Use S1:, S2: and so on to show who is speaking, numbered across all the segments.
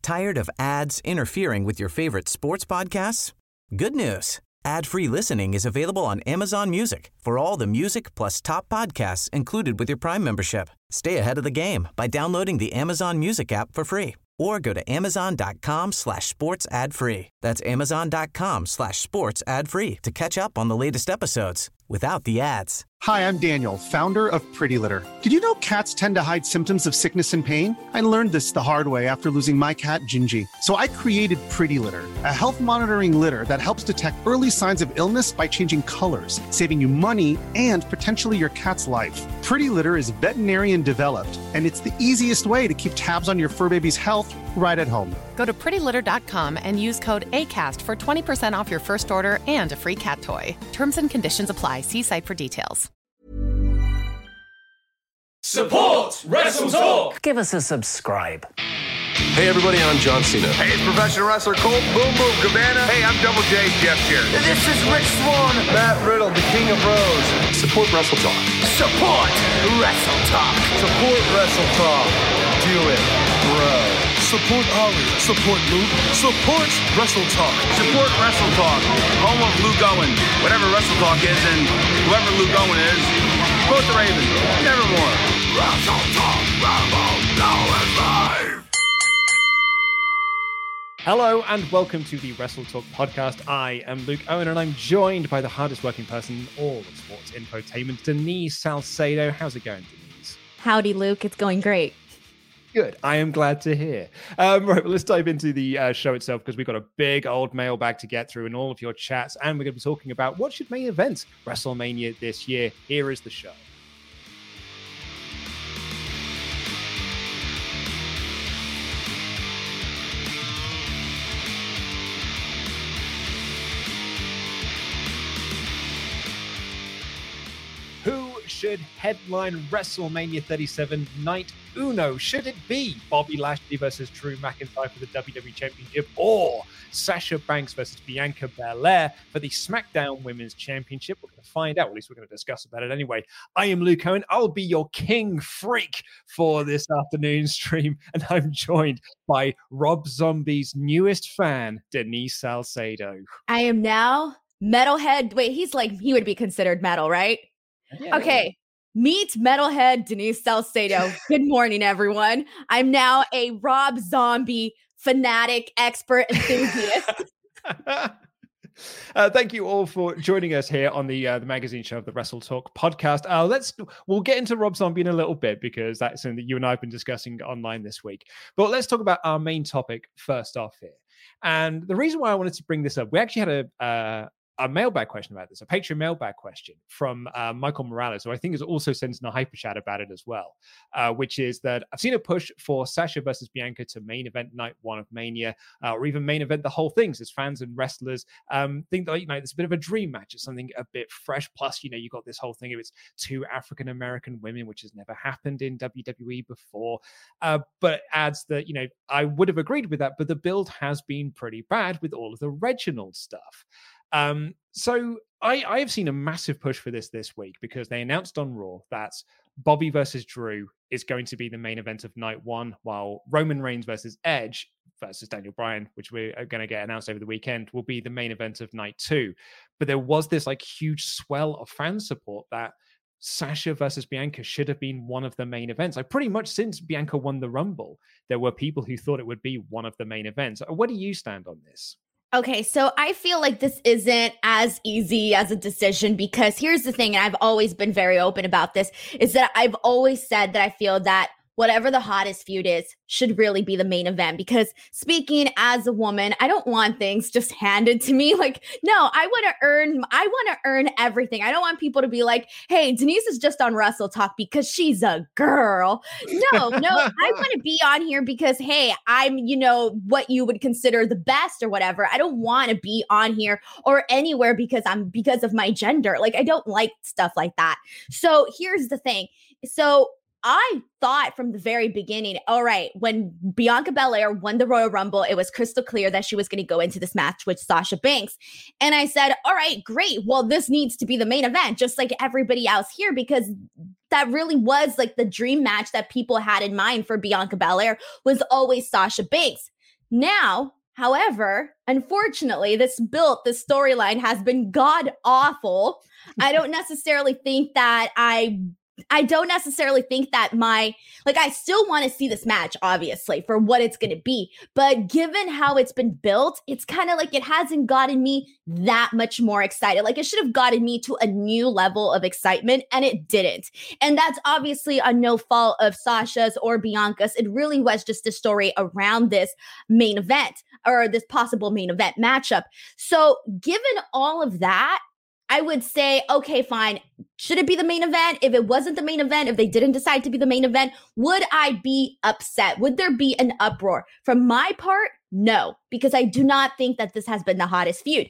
S1: Tired of ads interfering with your favorite sports podcasts? Good news. Ad-free listening is available on Amazon Music for all the music plus top podcasts included with your Prime membership. Stay ahead of the game by downloading the Amazon Music app for free or go to amazon.com/sports ad free. That's amazon.com/sports ad free to catch up on the latest episodes without the ads.
S2: Hi, I'm Daniel, founder of Pretty Litter. Did you know cats tend to hide symptoms of sickness and pain? I learned this the hard way after losing my cat, Gingy. So I created Pretty Litter, a health monitoring litter that helps detect early signs of illness by changing colors, saving you money and potentially your cat's life. Pretty Litter is veterinarian developed, and it's the easiest way to keep tabs on your fur baby's health right at home.
S3: Go to prettylitter.com and use code ACAST for 20% off your first order and a free cat toy. Terms and conditions apply. See site for details.
S4: Support Wrestle Talk!
S5: Give us a subscribe.
S6: Hey everybody, I'm John Cena.
S7: Hey, it's professional wrestler Colt Boom Boom Cabana. Hey, I'm Double J, Jeff Jarrett.
S8: This is Rich Swann.
S7: Matt Riddle, the King of Bros.
S6: Support Wrestle Talk.
S8: Support Wrestle Talk.
S7: Support Wrestle Talk. Do it, bro.
S9: Support Ollie. Support Luke. Support Wrestle Talk.
S7: Support Wrestle Talk. Home of Luke Owen. Whatever Wrestle Talk is, and whoever Luke Owen is, quote the Raven. Nevermore.
S8: Wrestle Talk. Rambo. Now is live.
S10: Hello and welcome to the Wrestle Talk podcast. I am Luke Owen and I'm joined by the hardest working person in all of sports infotainment, Denise Salcedo. How's it going, Denise?
S11: Howdy, Luke. It's going great.
S10: Good. I am glad to hear. Right, well, let's dive into the show itself because we've got a big old mailbag to get through and all of your chats, and we're going to be talking about what should main event WrestleMania this year. Here is the show. Should headline WrestleMania 37 night uno? Should it be Bobby Lashley versus Drew McIntyre for the WWE Championship, or Sasha Banks versus Bianca Belair for the SmackDown Women's Championship? We're going to find out. At least we're going to discuss about it anyway. I am Luke Owen. I'll be your king freak for this afternoon stream, and I'm joined by Rob Zombie's newest fan, Denise Salcedo.
S11: I am now metalhead. Wait, he would be considered metal, right? Yeah, okay. Meet metalhead Denise Salcedo. Good morning, everyone. I'm now a Rob Zombie fanatic, expert, enthusiast.
S10: Thank you all for joining us here on the magazine show of the Wrestle Talk podcast. We'll get into Rob Zombie in a little bit because that's something that you and I have been discussing online this week. But let's talk about our main topic first off here. And the reason why I wanted to bring this up, we actually had a mailbag question about this, a Patreon mailbag question from Michael Morales, who I think has also sent in a hyper chat about it as well, which is that I've seen a push for Sasha versus Bianca to main event night one of Mania, or even main event the whole thing, as fans and wrestlers think that, it's a bit of a dream match. It's something a bit fresh. Plus, you got this whole thing of it's two African-American women, which has never happened in WWE before. But it adds that, I would have agreed with that, but the build has been pretty bad with all of the Reginald stuff. So I have seen a massive push for this week because they announced on Raw that Bobby versus Drew is going to be the main event of night one, while Roman Reigns versus Edge versus Daniel Bryan, which we're going to get announced over the weekend, will be the main event of night two. But there was this huge swell of fan support that Sasha versus Bianca should have been one of the main events. Pretty much since Bianca won the Rumble, there were people who thought it would be one of the main events. Where do you stand on this?
S11: Okay, so I feel like this isn't as easy as a decision because here's the thing, and I've always been very open about this, is that I've always said that I feel that whatever the hottest feud is should really be the main event, because speaking as a woman, I don't want things just handed to me. No, I want to earn everything. I don't want people to be like, hey, Denise is just on Wrestle Talk because she's a girl. No, I want to be on here because, hey, I'm, what you would consider the best or whatever. I don't want to be on here or anywhere because of my gender. I don't like stuff like that. So here's the thing. So I thought from the very beginning, all right, when Bianca Belair won the Royal Rumble, it was crystal clear that she was going to go into this match with Sasha Banks. And I said, all right, great. Well, this needs to be the main event, just like everybody else here, because that really was the dream match that people had in mind for Bianca Belair was always Sasha Banks. Now, however, unfortunately, this storyline has been god awful. I don't necessarily think that I don't necessarily think that I still want to see this match, obviously, for what it's going to be. But given how it's been built, it's kind of like it hasn't gotten me that much more excited. Like, it should have gotten me to a new level of excitement, and it didn't. And that's obviously on no fault of Sasha's or Bianca's. It really was just a story around this main event, or this possible main event matchup. So given all of that, I would say, okay, fine. Should it be the main event? If it wasn't the main event, if they didn't decide to be the main event, would I be upset? Would there be an uproar? From my part, no, because I do not think that this has been the hottest feud.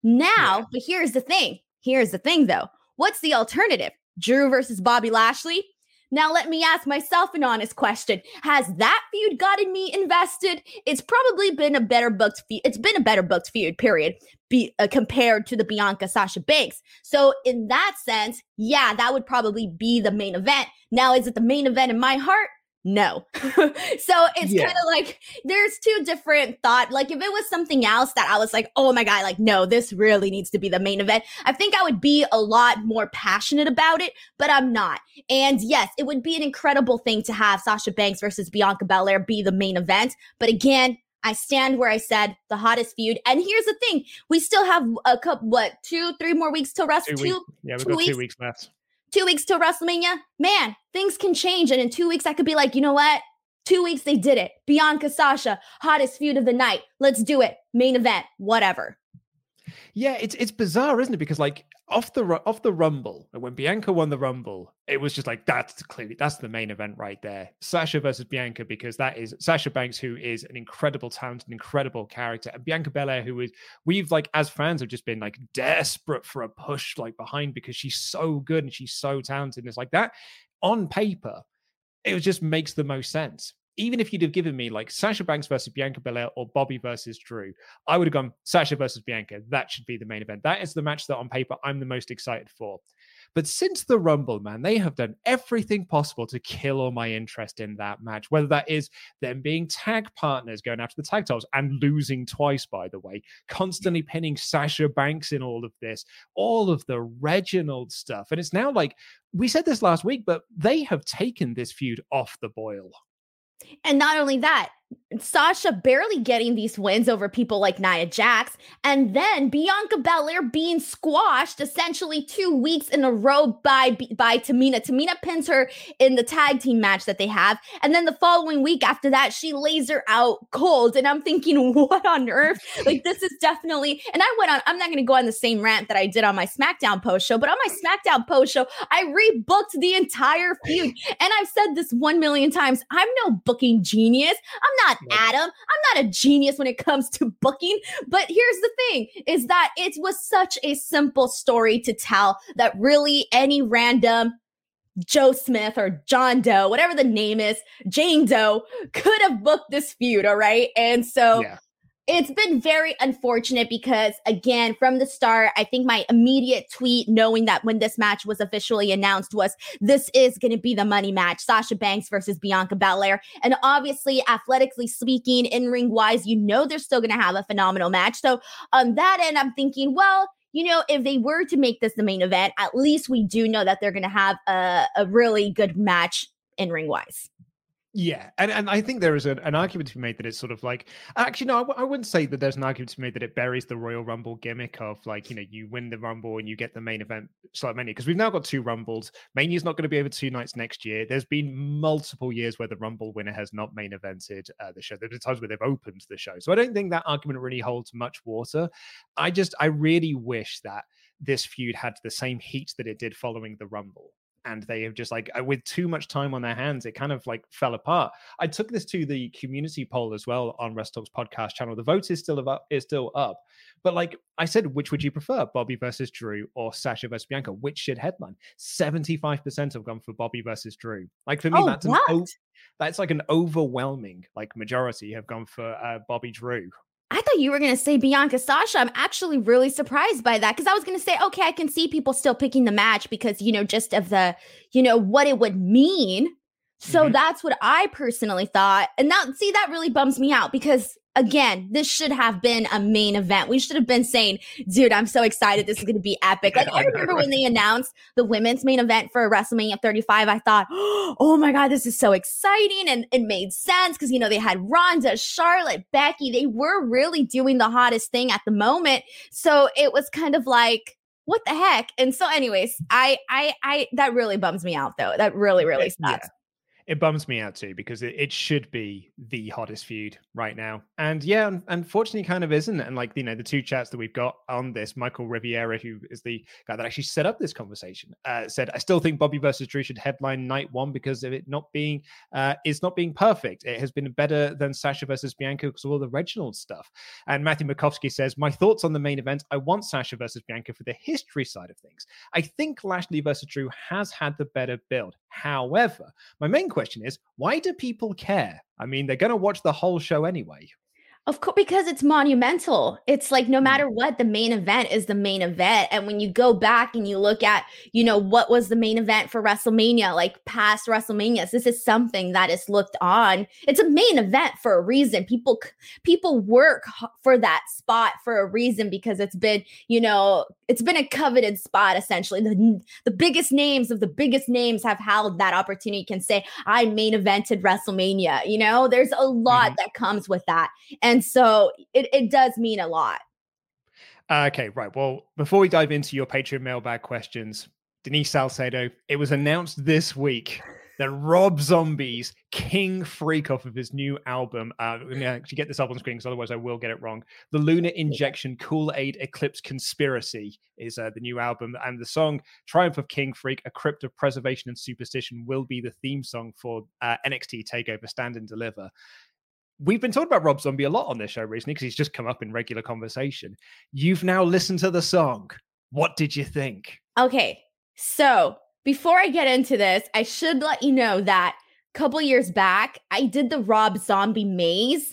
S11: Now, But here's the thing. Here's the thing, though. What's the alternative? Drew versus Bobby Lashley? Now, let me ask myself an honest question. Has that feud gotten me invested? It's probably been a better booked feud. It's been a better booked feud, period, compared to the Bianca Sasha Banks. So in that sense, yeah, that would probably be the main event. Now, is it the main event in my heart? No. So it's kind of like there's two different thoughts. Like, if it was something else that I was like, oh my God, like, no, this really needs to be the main event, I think I would be a lot more passionate about it, but I'm not. And yes, it would be an incredible thing to have Sasha Banks versus Bianca Belair be the main event. But again, I stand where I said the hottest feud. And here's the thing. We still have a couple, 2-3 more weeks till Wrestle.
S10: We've got 2 weeks left.
S11: 2 weeks till WrestleMania, man, things can change. And in 2 weeks, I could be like, you know what? 2 weeks, they did it. Bianca, Sasha, hottest feud of the night. Let's do it. Main event, whatever.
S10: Yeah, it's bizarre, isn't it? Because like off the Rumble, when Bianca won the Rumble, it was just like that's the main event right there. Sasha versus Bianca, because that is Sasha Banks, who is an incredible talent, an incredible character, and Bianca Belair, who is we've like as fans have just been like desperate for a push like behind because she's so good and she's so talented. And it's like that on paper, it just makes the most sense. Even if you'd have given me like Sasha Banks versus Bianca Belair or Bobby versus Drew, I would have gone Sasha versus Bianca. That should be the main event. That is the match that on paper I'm the most excited for. But since the Rumble, man, they have done everything possible to kill all my interest in that match, whether that is them being tag partners, going after the tag titles and losing twice, by the way, constantly pinning Sasha Banks in all of this, all of the Reginald stuff. And it's now like, we said this last week, but they have taken this feud off the boil.
S11: And not only that, Sasha barely getting these wins over people like Nia Jax, and then Bianca Belair being squashed essentially 2 weeks in a row by Tamina. Tamina pins her in the tag team match that they have, and then the following week after that, she lays her out cold, and I'm thinking, what on earth? Like, this is definitely, and I'm not going to go on the same rant that I did on my SmackDown post show, but on my SmackDown post show, I rebooked the entire feud, and I've said this 1 million times, I'm no booking genius. I'm not Adam. I'm not a genius when it comes to booking. But here's the thing, is that it was such a simple story to tell that really any random Joe Smith or John Doe, whatever the name is, Jane Doe, could have booked this feud, all right? And so it's been very unfortunate because, again, from the start, I think my immediate tweet, knowing that when this match was officially announced, was this is going to be the money match, Sasha Banks versus Bianca Belair. And obviously, athletically speaking, in-ring wise, you know they're still going to have a phenomenal match. So on that end, I'm thinking, well, you know, if they were to make this the main event, at least we do know that they're going to have a really good match in-ring wise.
S10: Yeah, and I think there is an argument to be made that it's sort of like, actually, no, I wouldn't say that there's an argument to be made that it buries the Royal Rumble gimmick of like, you know, you win the Rumble and you get the main event slot Mania, because we've now got 2 Rumbles. Mania's not going to be over 2 nights next year. There's been multiple years where the Rumble winner has not main evented the show. There's been times where they've opened the show. So I don't think that argument really holds much water. I really wish that this feud had the same heat that it did following the Rumble. And they have just like, with too much time on their hands, it kind of like fell apart. I took this to the community poll as well on WrestleTalk's podcast channel. The vote is still up. But like I said, which would you prefer, Bobby versus Drew or Sasha versus Bianca? Which should headline? 75% have gone for Bobby versus Drew. Like for me, that's like an overwhelming like majority have gone for Bobby Drew.
S11: I thought you were going to say Bianca Sasha. I'm actually really surprised by that, because I was going to say, okay, I can see people still picking the match because, you know, just of the, you know, what it would mean. So that's what I personally thought. And now, see, that really bums me out because, again, this should have been a main event. We should have been saying, dude, I'm so excited. This is going to be epic. Like, I remember when they announced the women's main event for WrestleMania 35, I thought, oh my God, this is so exciting. And it made sense because, you know, they had Ronda, Charlotte, Becky. They were really doing the hottest thing at the moment. So it was kind of like, what the heck? And so anyways, I that really bums me out though. That really, really sucks.
S10: Yeah. It bums me out too, because it should be the hottest feud right now. And yeah, unfortunately kind of isn't. And like, you know, the two chats that we've got on this, Michael Riviera, who is the guy that actually set up this conversation, said, I still think Bobby versus Drew should headline night one because of it not being, it's not being perfect. It has been better than Sasha versus Bianca because of all the Reginald stuff. And Matthew Makovsky says, my thoughts on the main event. I want Sasha versus Bianca for the history side of things. I think Lashley versus Drew has had the better build. However, my main question is, why do people care? I mean, they're going to watch the whole show anyway.
S11: Of course, because it's monumental. It's like no matter what, the main event is the main event. And when you go back and you look at, you know, what was the main event for WrestleMania, like past WrestleManias, this is something that is looked on. It's a main event for a reason. People work for that spot for a reason because it's been, you know, it's been a coveted spot essentially. The biggest names of the biggest names have held that opportunity, can say, I main evented WrestleMania. You know, there's a lot that comes with that. And so it does mean a lot.
S10: Okay, right. Well, before we dive into your Patreon mailbag questions, Denise Salcedo, it was announced this week that Rob Zombie's King Freak off of his new album, let me actually get this up on screen because otherwise I will get it wrong. The Lunar Injection Kool-Aid Eclipse Conspiracy is the new album, and the song Triumph of King Freak, A Crypt of Preservation and Superstition will be the theme song for NXT TakeOver Stand and Deliver. We've been talking about Rob Zombie a lot on this show recently because he's just come up in regular conversation. You've now listened to the song. What did you think?
S11: Okay, so before I get into this, I should let you know that a couple years back, I did the Rob Zombie maze.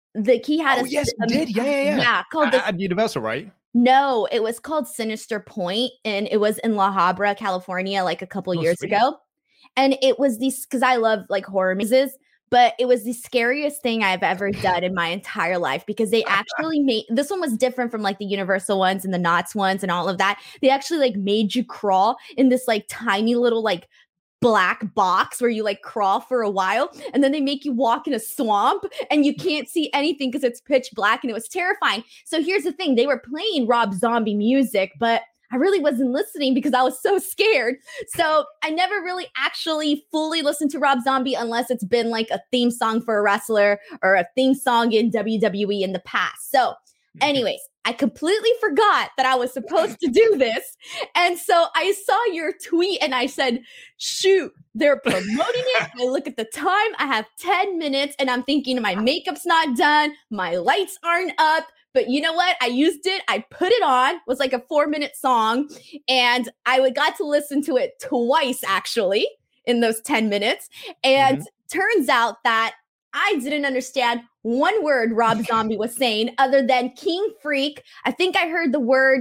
S11: He had
S10: yes, you did. Yeah.
S11: Called
S10: at Universal, right?
S11: No, it was called Sinister Point, and it was in La Habra, California, like a couple years ago. And it was because I love like horror mazes. But it was the scariest thing I've ever done in my entire life because they actually made, this one was different from like the Universal ones and the Knott's ones and all of that. They actually like made you crawl in this like tiny little like black box where you like crawl for a while, and then they make you walk in a swamp and you can't see anything because it's pitch black, and it was terrifying. So here's the thing, they were playing Rob Zombie music, but I really wasn't listening because I was so scared. So I never really actually fully listened to Rob Zombie unless it's been like a theme song for a wrestler or a theme song in WWE in the past. So anyways, I completely forgot that I was supposed to do this. And so I saw your tweet and I said, shoot, they're promoting it. I look at the time, I have 10 minutes and I'm thinking my makeup's not done. My lights aren't up. But you know what? I used it. I put it on. It was like a 4-minute song. And I got to listen to it twice, actually, in those 10 minutes. And turns out that I didn't understand one word Rob Zombie was saying other than King Freak. I think I heard the word,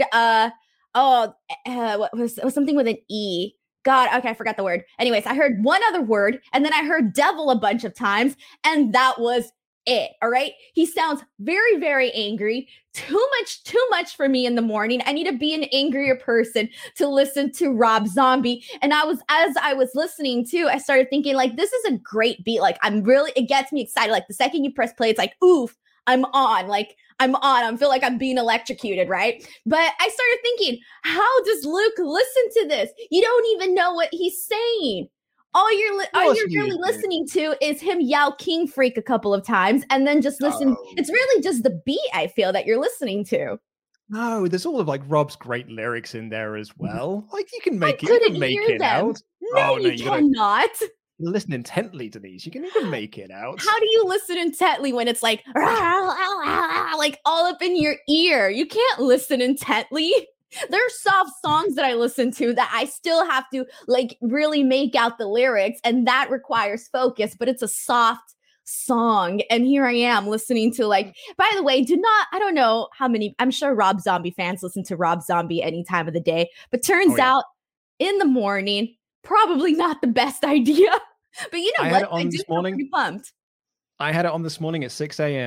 S11: what was something with an E. God, okay, I forgot the word. Anyways, I heard one other word, and then I heard devil a bunch of times, and that was it. All right. He sounds very, very angry. Too much for me in the morning. I need to be an angrier person to listen to Rob Zombie. And as I was listening to, I started thinking like, this is a great beat. Like it gets me excited. Like the second you press play, it's like, oof, I'm on. Like I'm on. I feel like I'm being electrocuted. Right. But I started thinking, how does Luke listen to this? You don't even know what he's saying. All you're really listening to is him yell King Freak a couple of times and then just listen. It's really just the beat, I feel, that you're listening to.
S10: No, there's all of like Rob's great lyrics in there as well. Like you can make
S11: it out. No, you cannot.
S10: You listen intently to these. You can make it out.
S11: How do you listen intently when it's like all up in your ear? You can't listen intently. There are soft songs that I listen to that I still have to like really make out the lyrics, and that requires focus, but it's a soft song. And here I am listening to like, by the way, I don't know how many, I'm sure Rob Zombie fans listen to Rob Zombie any time of the day, but turns out in the morning, probably not the best idea. But you know what? I do feel pretty pumped.
S10: I had it on this morning at 6 a.m.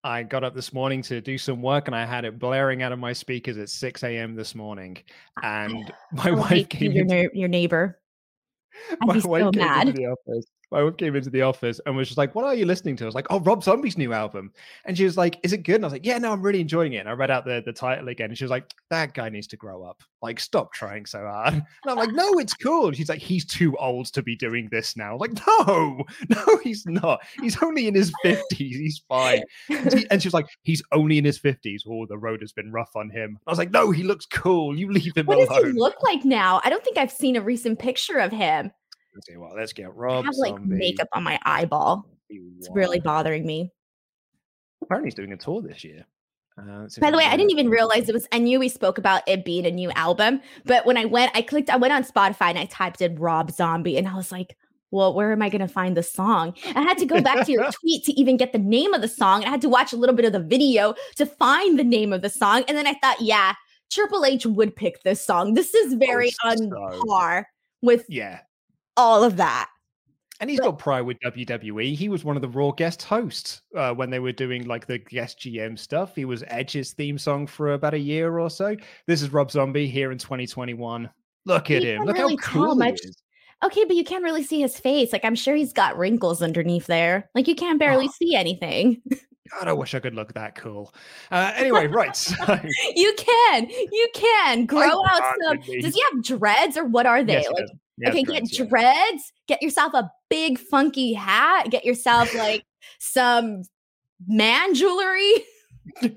S10: I got up this morning to do some work and I had it blaring out of my speakers at 6 a.m. this morning. And my wife came
S11: your neighbor.
S10: My wife came into the office. My wife came into the office and was just like, "What are you listening to?" I was like, "Oh, Rob Zombie's new album." And she was like, "Is it good?" And I was like, "Yeah, no, I'm really enjoying it." And I read out the title again, and she was like, "That guy needs to grow up. Like, stop trying so hard." And I'm like, "No, it's cool." And she's like, "He's too old to be doing this now." I'm like, no, he's not. He's only in his 50s. He's fine. And she was like, "He's only in his 50s. Oh, the road has been rough on him." I was like, "No, he looks cool. You leave him alone."
S11: What does he look like now? I don't think I've seen a recent picture of him.
S10: Let's get Rob.
S11: I have like makeup on my eyeball. It's really bothering me.
S10: Apparently, he's doing a tour this year.
S11: By the way, I didn't even realize it was. I knew we spoke about it being a new album, but when I went on Spotify and I typed in Rob Zombie, and I was like, "Well, where am I going to find the song?" I had to go back to your tweet to even get the name of the song. I had to watch a little bit of the video to find the name of the song, and then I thought, yeah, Triple H would pick this song. This is very on par with all of that.
S10: And he's got pride with WWE. He was one of the Raw guest hosts when they were doing like the guest GM stuff. He was Edge's theme song for about a year or so. This is Rob Zombie here in 2021. Look at him. Look how cool he is.
S11: Okay, but you can't really see his face. Like, I'm sure he's got wrinkles underneath there. Like, you can't barely see anything.
S10: God, I wish I could look that cool. Anyway, right. So.
S11: You can grow out some. Does he have dreads or what are they?
S10: Yes,
S11: like, okay, get dreads, get yourself a big funky hat, get yourself like some man jewelry. And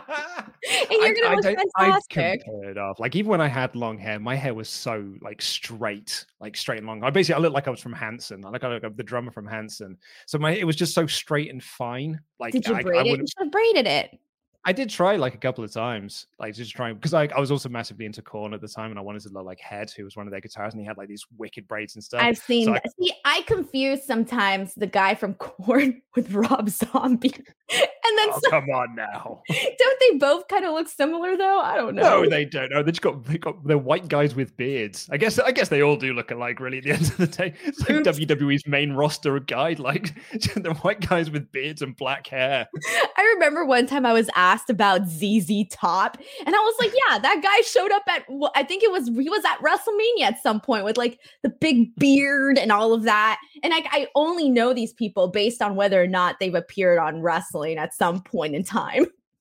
S11: you're gonna look fantastic.
S10: It off. Like even when I had long hair, my hair was so like straight and long. I looked like I was from Hanson. I looked like the drummer from Hanson. So it was just so straight and fine. Like
S11: did you braid it? You should have braided it.
S10: I did try like a couple of times, like just trying because I was also massively into Korn at the time, and I wanted to look like Head, who was one of their guitarists, and he had like these wicked braids and stuff.
S11: I've seen. I confuse sometimes the guy from Korn with Rob Zombie, and then
S10: come on now,
S11: don't they both kind of look similar though? I don't know.
S10: No, they don't. No, they got they're white guys with beards. I guess they all do look alike. Really, at the end of the day, it's like WWE's main roster guide, like the white guys with beards and black hair.
S11: I remember one time I was asked about ZZ Top, and I was like, yeah, that guy showed up at, I think he was at WrestleMania at some point with like the big beard and all of that, and I only know these people based on whether or not they've appeared on wrestling at some point in time.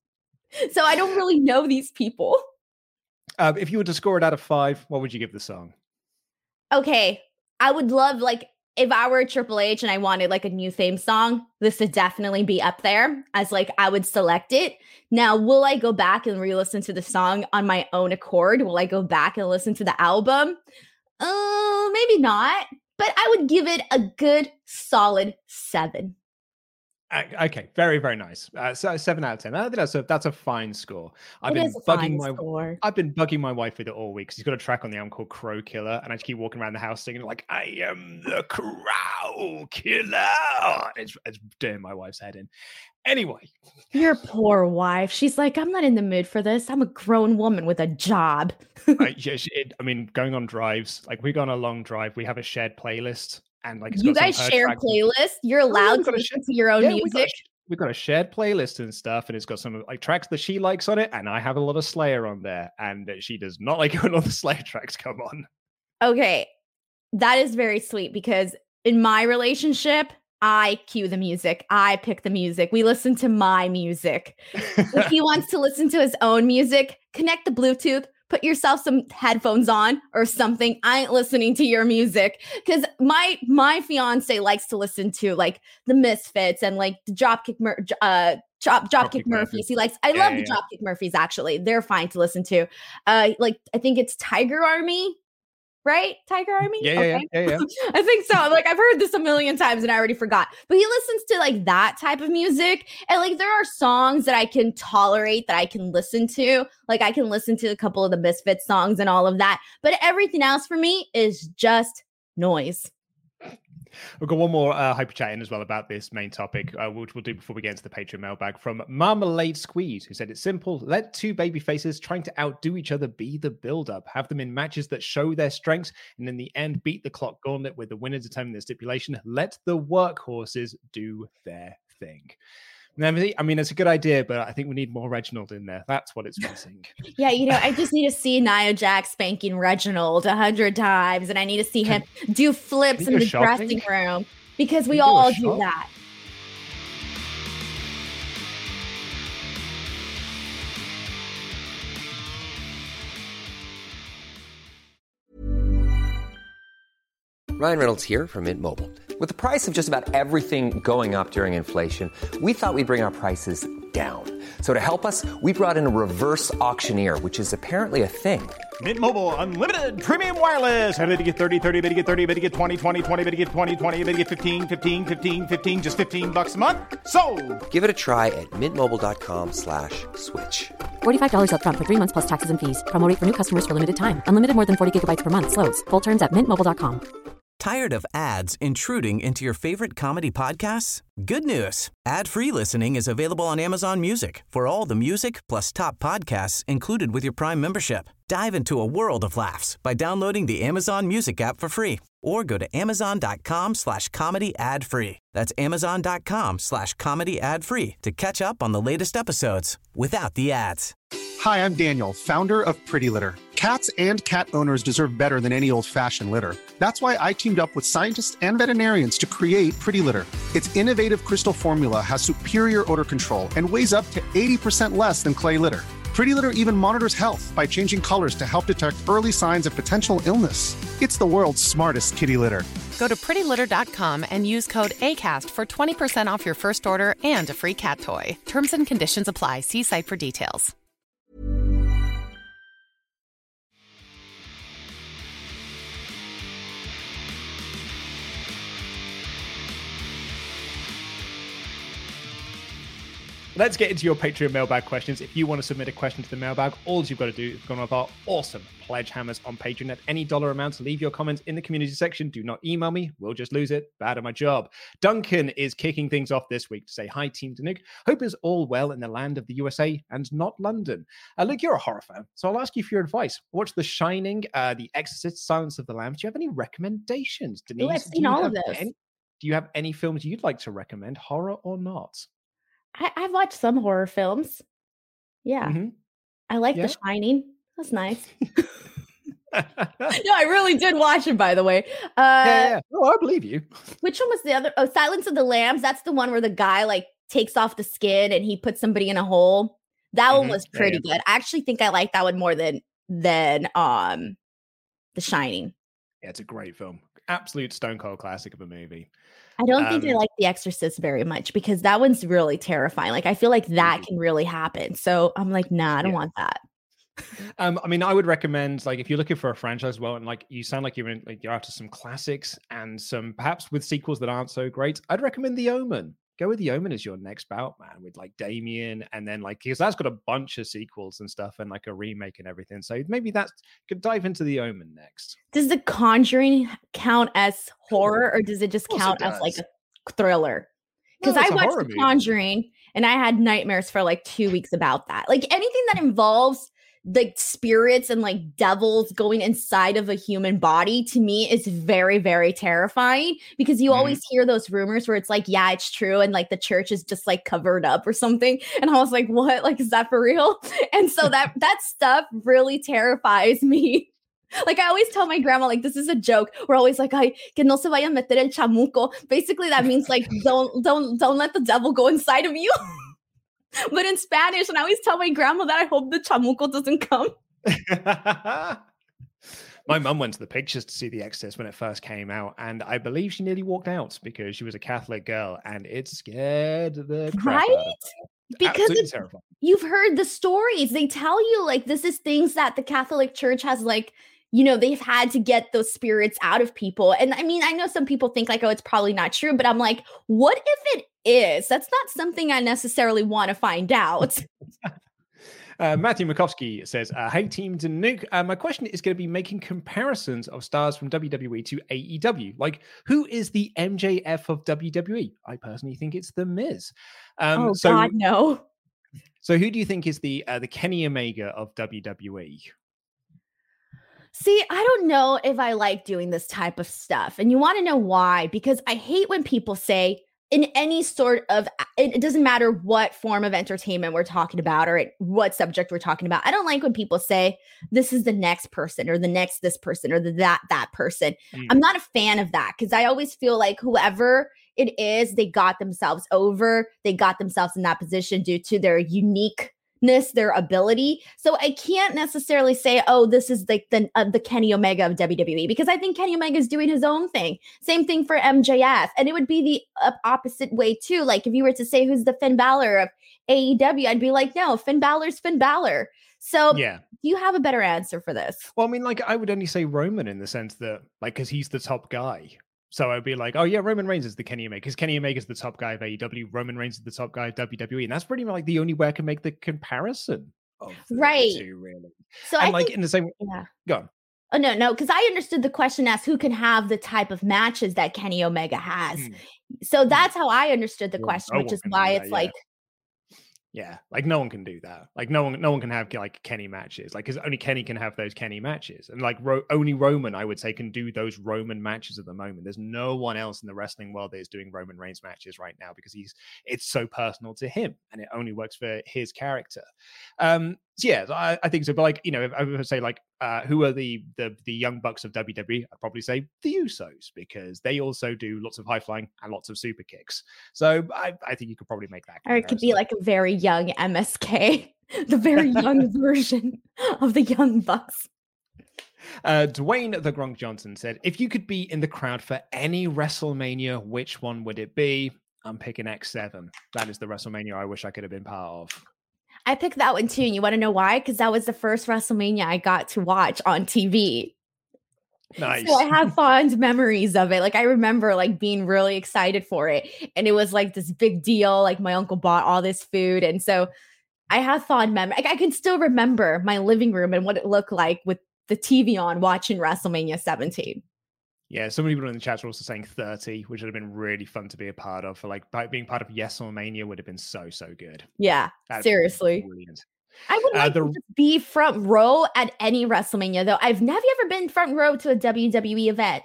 S11: So I don't really know these people.
S10: If you were to score it out of 5, what would you give the song?
S11: Okay, I would love, like, if I were Triple H and I wanted like a new theme song, this would definitely be up there as like I would select it. Now, will I go back and re-listen to the song on my own accord? Will I go back and listen to the album? Maybe not, but I would give it a good solid 7.
S10: Okay, very, very nice. So 7 out of 10. I think that's a fine score. I've been bugging my wife with it all week. She's got a track on the album called Crow Killer, and I just keep walking around the house singing like, "I am the Crow Killer." It's doing my wife's head in. Anyway,
S11: your poor wife. She's like, "I'm not in the mood for this. I'm a grown woman with a job."
S10: Going on drives, like we go on a long drive, we have a shared playlist. And like
S11: you guys share playlists. You're allowed to listen to your own music.
S10: We've got a shared playlist and stuff, and it's got some like tracks that she likes on it, and I have a lot of Slayer on there, and she does not like when all the Slayer tracks come on. Okay,
S11: that is very sweet because in my relationship, I cue the music. I pick the music. We listen to my music. If he wants to listen to his own music, connect the Bluetooth. Put yourself some headphones on or something. I ain't listening to your music because my fiance likes to listen to like the Misfits and like the Dropkick Murphys. He likes. I love the Dropkick Murphys. Actually, they're fine to listen to. Like I think it's Tiger Army. Right? Tiger Army?
S10: Yeah.
S11: I think so. Like, I've heard this a million times and I already forgot. But he listens to, like, that type of music. And, like, there are songs that I can tolerate, that I can listen to. Like, I can listen to a couple of the Misfits songs and all of that. But everything else for me is just noise.
S10: We've got one more hyper chat in as well about this main topic, which we'll do before we get into the Patreon mailbag from Marmalade Squeeze, who said it's simple. Let two baby faces trying to outdo each other be the build-up. Have them in matches that show their strengths, and in the end, beat the clock gauntlet with the winner determining the stipulation. Let the workhorses do their thing. I mean, it's a good idea, but I think we need more Reginald in there. That's what it's missing.
S11: Yeah, I just need to see Nia Jax spanking Reginald 100 times, and I need to see him do flips in the dressing room because we all do that.
S5: Ryan Reynolds here from Mint Mobile. With the price of just about everything going up during inflation, we thought we'd bring our prices down. So to help us, we brought in a reverse auctioneer, which is apparently a thing.
S12: Mint Mobile Unlimited Premium Wireless. How to get 30, 30, bit to get 30, bit to get 20, 20, 20, bit to get 20, 20, bit to get 15, 15, 15, 15, just $15 a month? Sold!
S5: Give it a try at mintmobile.com/switch.
S13: $45 up front for 3 months plus taxes and fees. Promo rate for new customers for limited time. Unlimited more than 40 gigabytes per month. Slows full terms at mintmobile.com.
S1: Tired of ads intruding into your favorite comedy podcasts? Good news. Ad-free listening is available on Amazon Music for all the music plus top podcasts included with your Prime membership. Dive into a world of laughs by downloading the Amazon Music app for free or go to amazon.com/comedy ad-free. That's amazon.com/comedy ad-free to catch up on the latest episodes without the ads.
S2: Hi, I'm Daniel, founder of Pretty Litter. Cats and cat owners deserve better than any old-fashioned litter. That's why I teamed up with scientists and veterinarians to create Pretty Litter. Its innovative crystal formula has superior odor control and weighs up to 80% less than clay litter. Pretty Litter even monitors health by changing colors to help detect early signs of potential illness. It's the world's smartest kitty litter.
S3: Go to prettylitter.com and use code ACAST for 20% off your first order and a free cat toy. Terms and conditions apply. See site for details.
S10: Let's get into your Patreon mailbag questions. If you want to submit a question to the mailbag, all you've got to do is go on our awesome pledge hammers on Patreon at any dollar amount. Leave your comments in the community section. Do not email me. We'll just lose it. Bad at my job. Duncan is kicking things off this week to say, hi, Team Danuk. Hope is all well in the land of the USA and not London. Look, you're a horror fan, so I'll ask you for your advice. Watch The Shining, The Exorcist, Silence of the Lambs. Do you have any recommendations, Denise?
S11: I've seen all of those.
S10: Do you have any films you'd like to recommend, horror or not?
S11: I've watched some horror films. Yeah.
S10: Mm-hmm.
S11: I like The Shining. That's nice. No, I really did watch it, by the way.
S10: Yeah. Oh, I believe you.
S11: Which one was the other? Oh, Silence of the Lambs. That's the one where the guy like takes off the skin and he puts somebody in a hole. That one was pretty good. I actually think I like that one more than The Shining.
S10: Yeah, it's a great film. Absolute stone cold classic of a movie.
S11: I don't think I like The Exorcist very much because that one's really terrifying. Like, I feel like that can really happen. So I'm like, nah, I don't want that.
S10: I mean, I would recommend, like, if you're looking for a franchise, well, and like you sound like you're after some classics and some perhaps with sequels that aren't so great, I'd recommend The Omen. Go with The Omen as your next bout, man, with like Damien, and then like, because that's got a bunch of sequels and stuff and like a remake and everything. So maybe that could dive into The Omen next.
S11: Does The Conjuring count as horror, or does it just count as like a thriller? Because I watched The Conjuring and I had nightmares for like 2 weeks about that. Like anything that involves like spirits and like devils going inside of a human body, to me is very, very terrifying, because you always hear those rumors where it's like, yeah, it's true, and like the church is just like covered up or something, and I was like, what, like, is that for real? And so that stuff really terrifies me. Like, I always tell my grandma, like, this is a joke. We're always like, ay, que no se vaya a meter el chamuco. Basically that means like don't let the devil go inside of you. But in Spanish, and I always tell my grandma that I hope the chamuco doesn't come.
S10: My mum went to the pictures to see The Exorcist when it first came out, and I believe she nearly walked out because she was a Catholic girl, and it scared the crap out of her.
S11: Because you've heard the stories. They tell you, like, this is things that the Catholic Church has, like, you know, they've had to get those spirits out of people. And I mean, I know some people think like, oh, it's probably not true, but I'm like, what if it is? That's not something I necessarily want to find out.
S10: Matthew Makovsky says, hey, Team Danuk. My question is going to be making comparisons of stars from WWE to AEW. Like, who is the MJF of WWE? I personally think it's The Miz.
S11: God, no.
S10: So who do you think is the Kenny Omega of WWE?
S11: See, I don't know if I like doing this type of stuff. And you want to know why? Because I hate when people say, in any sort of, it doesn't matter what form of entertainment we're talking about or what subject we're talking about. I don't like when people say this is the next person or the next this person or that person. I'm not a fan of that because I always feel like whoever it is, they got themselves over. They got themselves in that position due to their uniqueness, their ability. So I can't necessarily say, oh, this is like the Kenny Omega of WWE, because I think Kenny Omega is doing his own thing. Same thing for MJF. And it would be the opposite way too. Like if you were to say who's the Finn Balor of AEW, I'd be like, no, Finn Balor's Finn Balor. So do you have a better answer for this?
S10: Well, I mean, like I would only say Roman in the sense that like, because he's the top guy. So I'd be like, oh yeah, Roman Reigns is the Kenny Omega because Kenny Omega is the top guy of AEW. Roman Reigns is the top guy of WWE, and that's pretty much like the only way I can make the comparison of the two, really.
S11: So
S10: and
S11: I
S10: like
S11: think,
S10: in the same, go on.
S11: Oh no, because I understood the question as who can have the type of matches that Kenny Omega has. So that's how I understood the question, which is why it's like.
S10: Yeah, like no one can do that. Like no one can have like Kenny matches. Like because only Kenny can have those Kenny matches, and like only Roman, I would say, can do those Roman matches at the moment. There's no one else in the wrestling world that is doing Roman Reigns matches right now because it's so personal to him, and it only works for his character. So yeah, I think so. But like if I would say like who are the young bucks of WWE, I'd probably say the Usos because they also do lots of high flying and lots of super kicks. So I think you could probably make that comparison.
S11: Or it could be like a very young MSK, the very young version of the Young Bucks.
S10: Dwayne the Gronk Johnson said, if you could be in the crowd for any WrestleMania, which one would it be? I'm picking X7. That is the WrestleMania I wish I could have been part of.
S11: I picked that one too. And you want to know why? Because that was the first WrestleMania I got to watch on TV.
S10: Nice.
S11: So I have fond memories of it. Like I remember like being really excited for it. And it was like this big deal. Like my uncle bought all this food. And so I have fond memories. Like I can still remember my living room and what it looked like with the TV on watching WrestleMania 17.
S10: Yeah, so many people in the chat are also saying 30, which would have been really fun to be a part of. For like being part of Yes-Mania would have been so good.
S11: Yeah, seriously.
S10: Brilliant.
S11: I would like to be front row at any WrestleMania, though. Have you ever been front row to a WWE event?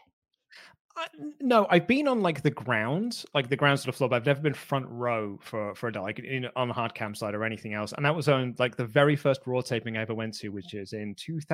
S10: No, I've been on like the ground sort of floor, but I've never been front row for a like on the hard cam side or anything else. And that was on like the very first Raw taping I ever went to, which is in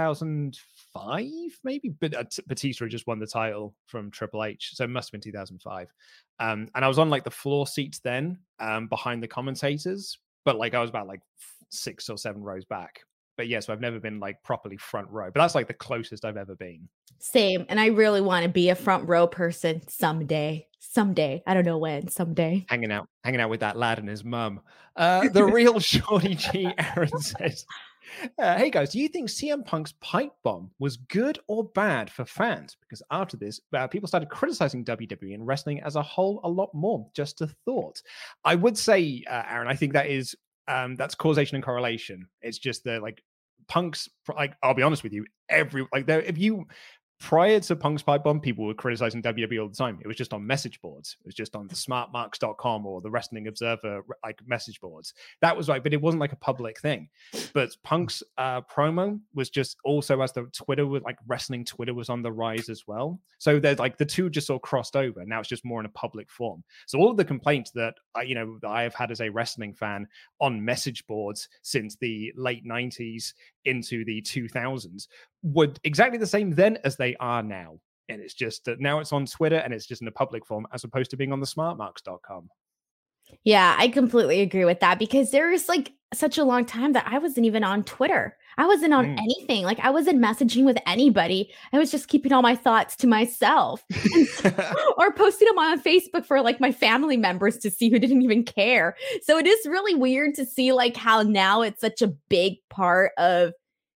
S10: 2005, maybe. But Batista just won the title from Triple H, so it must have been 2005. And I was on like the floor seats then, behind the commentators, but like I was about like 6 or 7 rows back. But yes, I've never been like properly front row, but that's like the closest I've ever been.
S11: Same. And I really want to be a front row person someday. I don't know when, someday.
S10: Hanging out with that lad and his mum. The real Shorty G, Aaron says, hey guys, do you think CM Punk's pipe bomb was good or bad for fans? Because after this, people started criticizing WWE and wrestling as a whole a lot more. Just a thought. I would say, Aaron, I think that is that's causation and correlation. It's just the like Punk's like I'll be honest with you, if you prior to Punk's pipe bomb, people were criticizing WWE all the time. It was just on message boards. It was just on the smartmarks.com or the Wrestling Observer like message boards. That was right, but it wasn't like a public thing. But Punk's promo was just also as the Twitter was like wrestling Twitter was on the rise as well. So there's like the two just sort of crossed over. Now it's just more in a public form. So all of the complaints that I have had as a wrestling fan on message boards since the late 90s into the 2000s were exactly the same then as they are now. And it's just that now it's on Twitter and it's just in a public form as opposed to being on the smartmarks.com.
S11: Yeah, I completely agree with that because there was like such a long time that I wasn't even on Twitter. I wasn't on anything. Like I wasn't messaging with anybody. I was just keeping all my thoughts to myself or posting them on Facebook for like my family members to see who didn't even care. So it is really weird to see like how now it's such a big part of,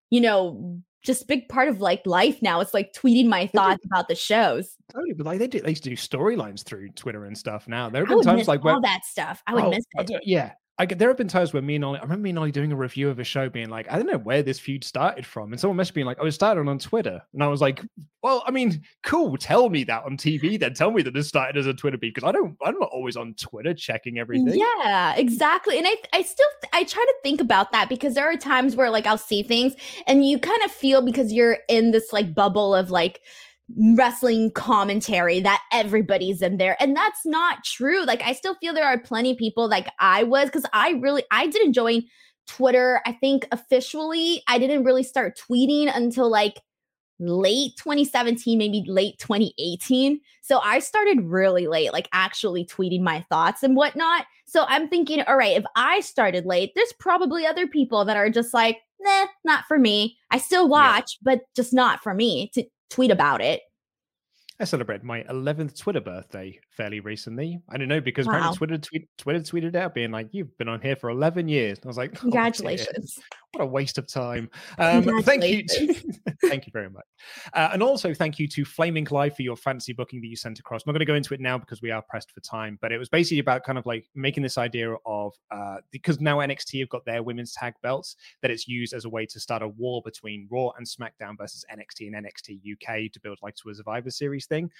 S11: just big part of like life now. It's like tweeting my thoughts about the shows.
S10: Totally, but like they used to do storylines through Twitter and stuff. Now there have been times like
S11: all that stuff. I would miss it.
S10: Yeah. There have been times where I remember me and Ollie doing a review of a show being like, I don't know where this feud started from. And someone must be like, oh, it started on Twitter. And I was like, well, I mean, cool. Tell me that on TV. Then tell me that this started as a Twitter beef because I'm not always on Twitter checking everything.
S11: Yeah, exactly. And I try to think about that because there are times where like I'll see things and you kind of feel because you're in this like bubble of like wrestling commentary that everybody's in there. And that's not true. Like, I still feel there are plenty of people like I was, because I didn't join Twitter. I think officially I didn't really start tweeting until like late 2017, maybe late 2018. So I started really late, like actually tweeting my thoughts and whatnot. So I'm thinking, all right, if I started late, there's probably other people that are just like, nah, not for me. I still watch, but just not for me to tweet about it.
S10: I celebrated my 11th Twitter birthday fairly recently. I don't know, because apparently Twitter tweeted out being like, you've been on here for 11 years. And I was like,
S11: congratulations.
S10: What a waste of time. Thank you. Thank you very much. And also thank you to Flaming Live for your fantasy booking that you sent across. I'm not going to go into it now because we are pressed for time, but it was basically about kind of like making this idea of, because now NXT have got their women's tag belts, that it's used as a way to start a war between Raw and SmackDown versus NXT and NXT UK to build like to a Survivor Series thing.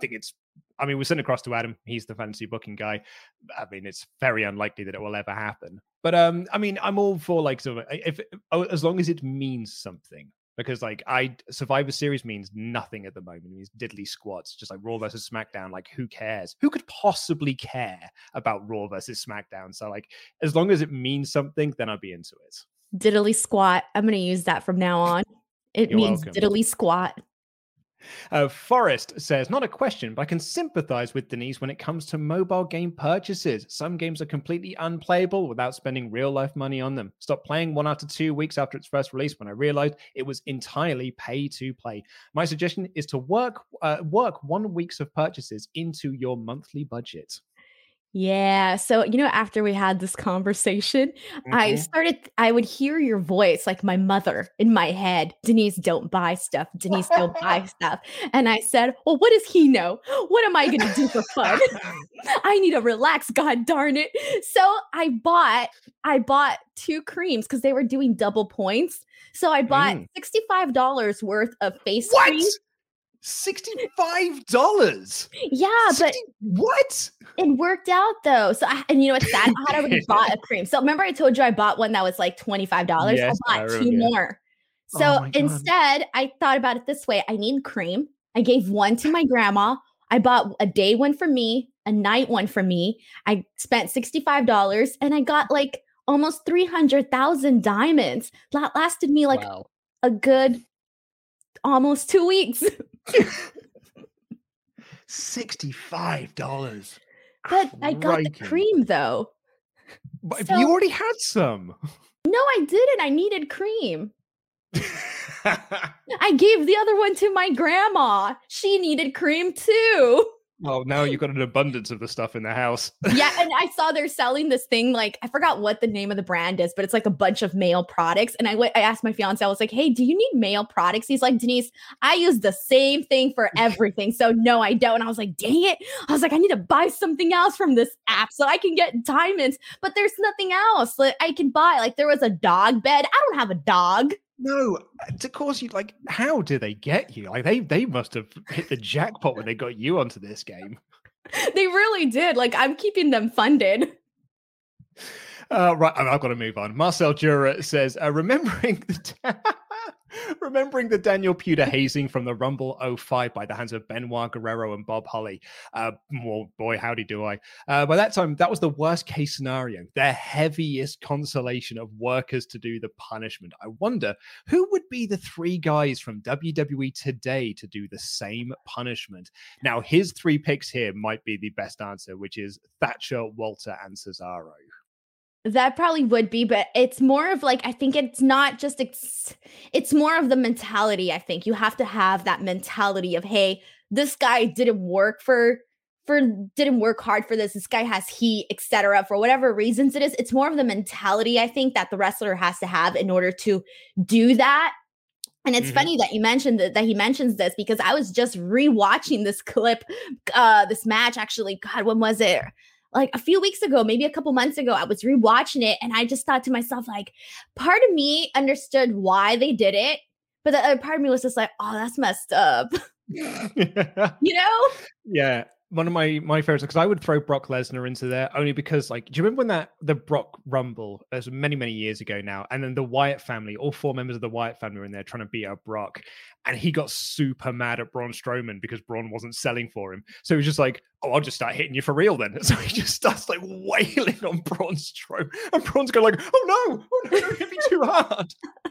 S10: We sent across to Adam. He's the fantasy booking guy. I mean, it's very unlikely that it will ever happen. But I'm all for like sort of as long as it means something. Because like Survivor Series means nothing at the moment. It means diddly squats. Just like Raw versus SmackDown. Like, who cares? Who could possibly care about Raw versus SmackDown? So like, as long as it means something, then I'll be into it.
S11: Diddly squat. I'm going to use that from now on. It
S10: You're
S11: means
S10: welcome.
S11: diddly squat.
S10: Forrest says, not a question, but I can sympathize with Denise when it comes to mobile game purchases. Some games are completely unplayable without spending real life money on them. Stopped playing 1 after 2 weeks after its first release when I realized it was entirely pay to play. My suggestion is to work 1 week's of purchases into your monthly budget.
S11: Yeah. So, after we had this conversation, I would hear your voice, like my mother in my head. Denise, don't buy stuff. Denise, don't buy stuff. And I said, well, what does he know? What am I going to do for fun? I need to relax. God darn it. So I bought 2 creams because they were doing double points. So I bought $65 worth of face cream.
S10: $65?
S11: Yeah, but
S10: what?
S11: It worked out though. So you know what's sad? I had already bought a cream. So remember I told you I bought one that was like $25?
S10: Yes,
S11: I bought 2 more. So instead, I thought about it this way. I need cream. I gave one to my grandma. I bought a day one for me, a night one for me. I spent $65 and I got like almost 300,000 diamonds. That lasted me like a good almost 2 weeks.
S10: $65.
S11: But I got the cream though.
S10: But you already had some.
S11: No, I didn't. I needed cream. I gave the other one to my grandma. She needed cream too.
S10: Well, now you've got an abundance of the stuff in the house.
S11: Yeah, and I saw they're selling this thing, like, I forgot what the name of the brand is, but it's like a bunch of male products. And I asked my fiance, I was like, hey, do you need male products? He's like, Denise, I use the same thing for everything. So no, I don't. And I was like, dang it. I was like, I need to buy something else from this app so I can get diamonds. But there's nothing else that I can buy. Like, there was a dog bed. I don't have a dog.
S10: No, of course you like. How do they get you? Like they must have hit the jackpot when they got you onto this game.
S11: They really did. Like, I'm keeping them funded.
S10: Right, I've got to move on. Marcel Jura says, remembering the Daniel Puder hazing from the Rumble 05 by the hands of Benoit Guerrero and Bob Holly. Well, boy, howdy do I. By that time, that was the worst case scenario, their heaviest consolation of workers to do the punishment. I wonder who would be the 3 guys from WWE today to do the same punishment. Now, his 3 picks here might be the best answer, which is Thatcher, Walter, and Cesaro.
S11: That probably would be, but it's more of like, I think it's not just, it's more of the mentality. I think you have to have that mentality of, hey, this guy didn't work didn't work hard for this. This guy has heat, etc. For whatever reasons it is. It's more of the mentality, I think, that the wrestler has to have in order to do that. And it's funny that you mentioned that he mentions this, because I was just rewatching this clip, this match actually. God, when was it? Like a few weeks ago, maybe a couple months ago, I was rewatching it and I just thought to myself, like, part of me understood why they did it, but the other part of me was just like, oh, that's messed up. You know?
S10: Yeah. one of my favorites, because I would throw Brock Lesnar into there only because, like, do you remember when the Brock Rumble, it was many years ago now, and then the Wyatt family, all 4 members of the Wyatt family were in there trying to beat up Brock, and he got super mad at Braun Strowman because Braun wasn't selling for him. So he was just like, "Oh, I'll just start hitting you for real then." So he just starts like wailing on Braun Strowman, and Braun's going like, "Oh no, don't hit me too hard."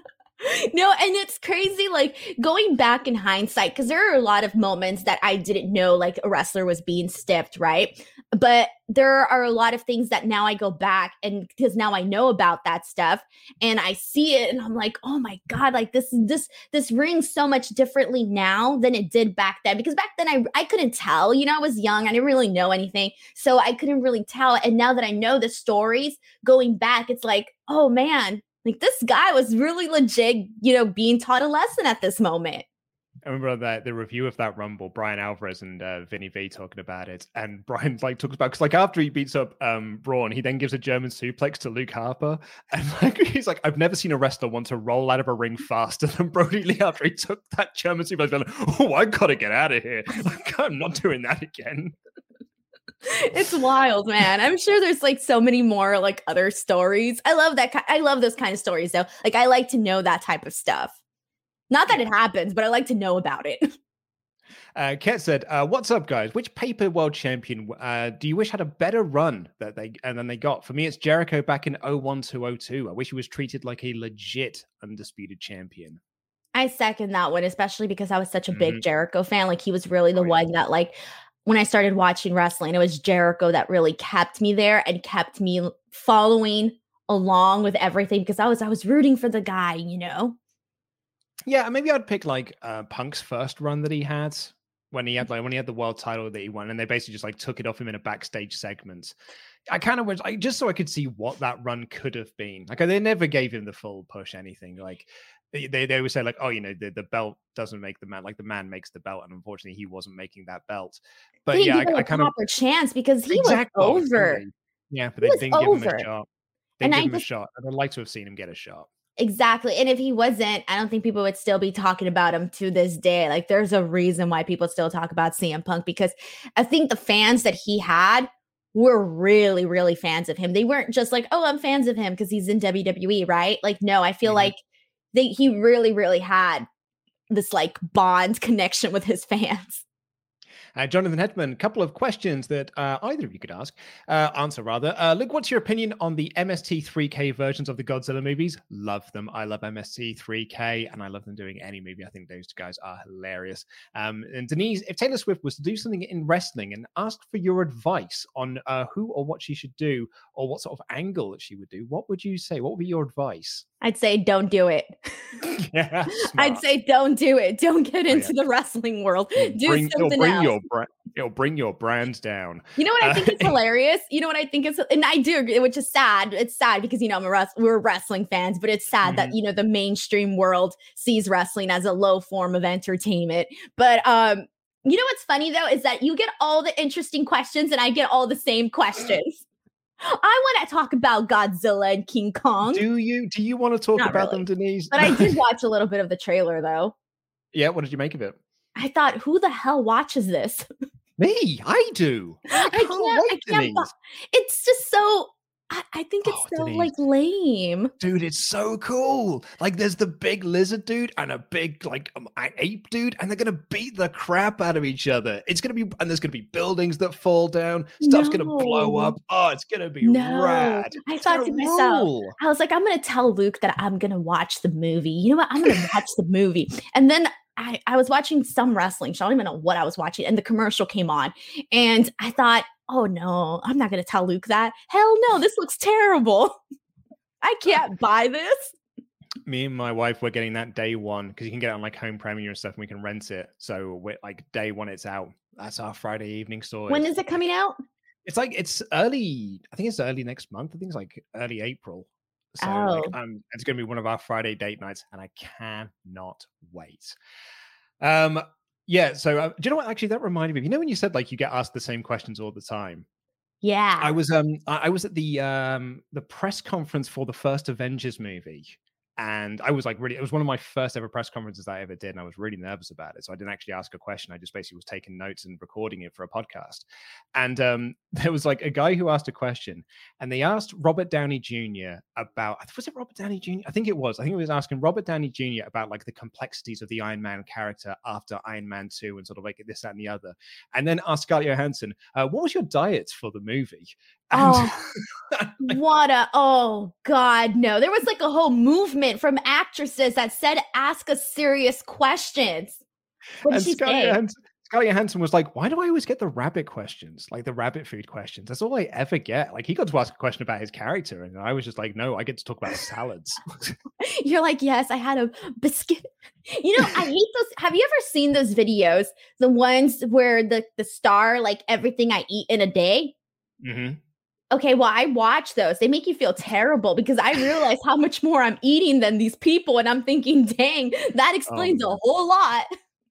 S11: No, and it's crazy, like, going back in hindsight, because there are a lot of moments that I didn't know, like, a wrestler was being stiffed, right? But there are a lot of things that now I go back, and because now I know about that stuff, and I see it, and I'm like, oh my God, like, this rings so much differently now than it did back then. Because back then, I couldn't tell, you know, I was young, I didn't really know anything, so I couldn't really tell. And now that I know the stories, going back, it's like, oh man, like, this guy was really legit, you know, being taught a lesson at this moment.
S10: I remember that the review of that Rumble, Brian Alvarez and Vinny V talking about it, and Brian like talks about, because like after he beats up Braun, he then gives a German suplex to Luke Harper, and like he's like, I've never seen a wrestler want to roll out of a ring faster than Brody Lee after he took that German suplex. Like, oh, I gotta get out of here! Like, I'm not doing that again.
S11: It's wild, man. I'm sure there's like so many more like other stories. I love that. I love those kind of stories though. Like, I like to know that type of stuff. Not that it happens, but I like to know about it.
S10: Ket said, "What's up, guys? Which paper world champion do you wish had a better run than they got? For me, it's Jericho back in 01 to 02. I wish he was treated like a legit undisputed champion."
S11: I second that one, especially because I was such a big Jericho fan. Like, he was really the one that, like, when I started watching wrestling, it was Jericho that really kept me there and kept me following along with everything, because I was rooting for the guy, you know?
S10: Yeah, maybe I'd pick like Punk's first run that he had when he had the world title that he won, and they basically just like took it off him in a backstage segment. I kind of wish, just so I could see what that run could have been. Like, they never gave him the full push, anything. Like, they always say like, oh, you know, the belt doesn't make the man, like the man makes the belt, and unfortunately he wasn't making that belt. But
S11: they
S10: yeah,
S11: didn't give him a proper chance because he was over.
S10: Yeah, but they didn't give him a shot. They didn't give him a shot. I'd like to have seen him get a shot.
S11: Exactly. And if he wasn't, I don't think people would still be talking about him to this day. Like, there's a reason why people still talk about CM Punk, because I think the fans that he had were really, really fans of him. They weren't just like, oh, I'm fans of him because he's in WWE, right? Like, no, I feel like he really, really had this like bond connection with his fans.
S10: Jonathan Hedman, a couple of questions that either of you could answer rather. Luke, what's your opinion on the MST3K versions of the Godzilla movies? Love them. I love MST3K, and I love them doing any movie. I think those guys are hilarious. And Denise, if Taylor Swift was to do something in wrestling and asked for your advice on who or what she should do, or what sort of angle that she would do, what would you say? What would be your advice?
S11: I'd say don't do it.
S10: Yeah,
S11: I'd say don't do it. Don't get into the wrestling world. Do something else.
S10: It'll bring your brand down.
S11: You know what I think is hilarious? You know what I think is, and I do agree, which is sad. It's sad because, you know, we're wrestling fans, but it's sad that, you know, the mainstream world sees wrestling as a low form of entertainment. But you know what's funny though is that you get all the interesting questions and I get all the same questions. I want to talk about Godzilla and King Kong.
S10: Do you want to talk about them, Denise?
S11: But I did watch a little bit of the trailer though.
S10: Yeah, what did you make of it?
S11: I thought, who the hell watches this?
S10: Me, I do. I can't.
S11: It's just so. I think it's so Denise, like lame.
S10: Dude, it's so cool. Like, there's the big lizard dude and a big like ape dude, and they're gonna beat the crap out of each other. It's gonna be, and there's gonna be buildings that fall down. Stuff's gonna blow up. Oh, it's gonna be rad.
S11: I thought to myself, I was like, I'm gonna tell Luke that I'm gonna watch the movie. You know what? I'm gonna watch the movie, and then. I was watching some wrestling show. I don't even know what I was watching. And the commercial came on. And I thought, oh, no, I'm not going to tell Luke that. Hell no, this looks terrible. I can't buy this.
S10: Me and my wife, we're getting that day one because you can get it on like Home Premiere and stuff and we can rent it. So we're like day one, it's out. That's our Friday evening story.
S11: When is it coming out?
S10: It's like, it's early. I think it's early next month. I think it's like early April. So like, it's going to be one of our Friday date nights, and I cannot wait. Yeah. So do you know what? Actually, that reminded me. You know when you said like you get asked the same questions all the time?
S11: Yeah.
S10: I was at the press conference for the first Avengers movie, And I was like, really, it was one of my first ever press conferences I ever did. And I was really nervous about it. So I didn't actually ask a question. I just basically was taking notes and recording it for a podcast. And there was like a guy who asked a question, and they asked Robert Downey Jr. about, was it Robert Downey Jr.? I think it was asking Robert Downey Jr. about like the complexities of the Iron Man character after Iron Man 2 and sort of like this, that, and the other. And then asked Scarlett Johansson, what was your diet for the movie? And
S11: oh God, no. There was like a whole movement from actresses that said, ask us serious questions. What did she say?
S10: Scarlett Johansson was like, why do I always get the rabbit questions? Like the rabbit food questions. That's all I ever get. Like he got to ask a question about his character. And I was just like, no, I get to talk about salads.
S11: You're like, yes, I had a biscuit. You know, I hate those. Have you ever seen those videos? The ones where the star, like everything I eat in a day?
S10: Mm-hmm.
S11: Okay, well, I watch those. They make you feel terrible because I realize how much more I'm eating than these people. And I'm thinking, dang, that explains a whole lot.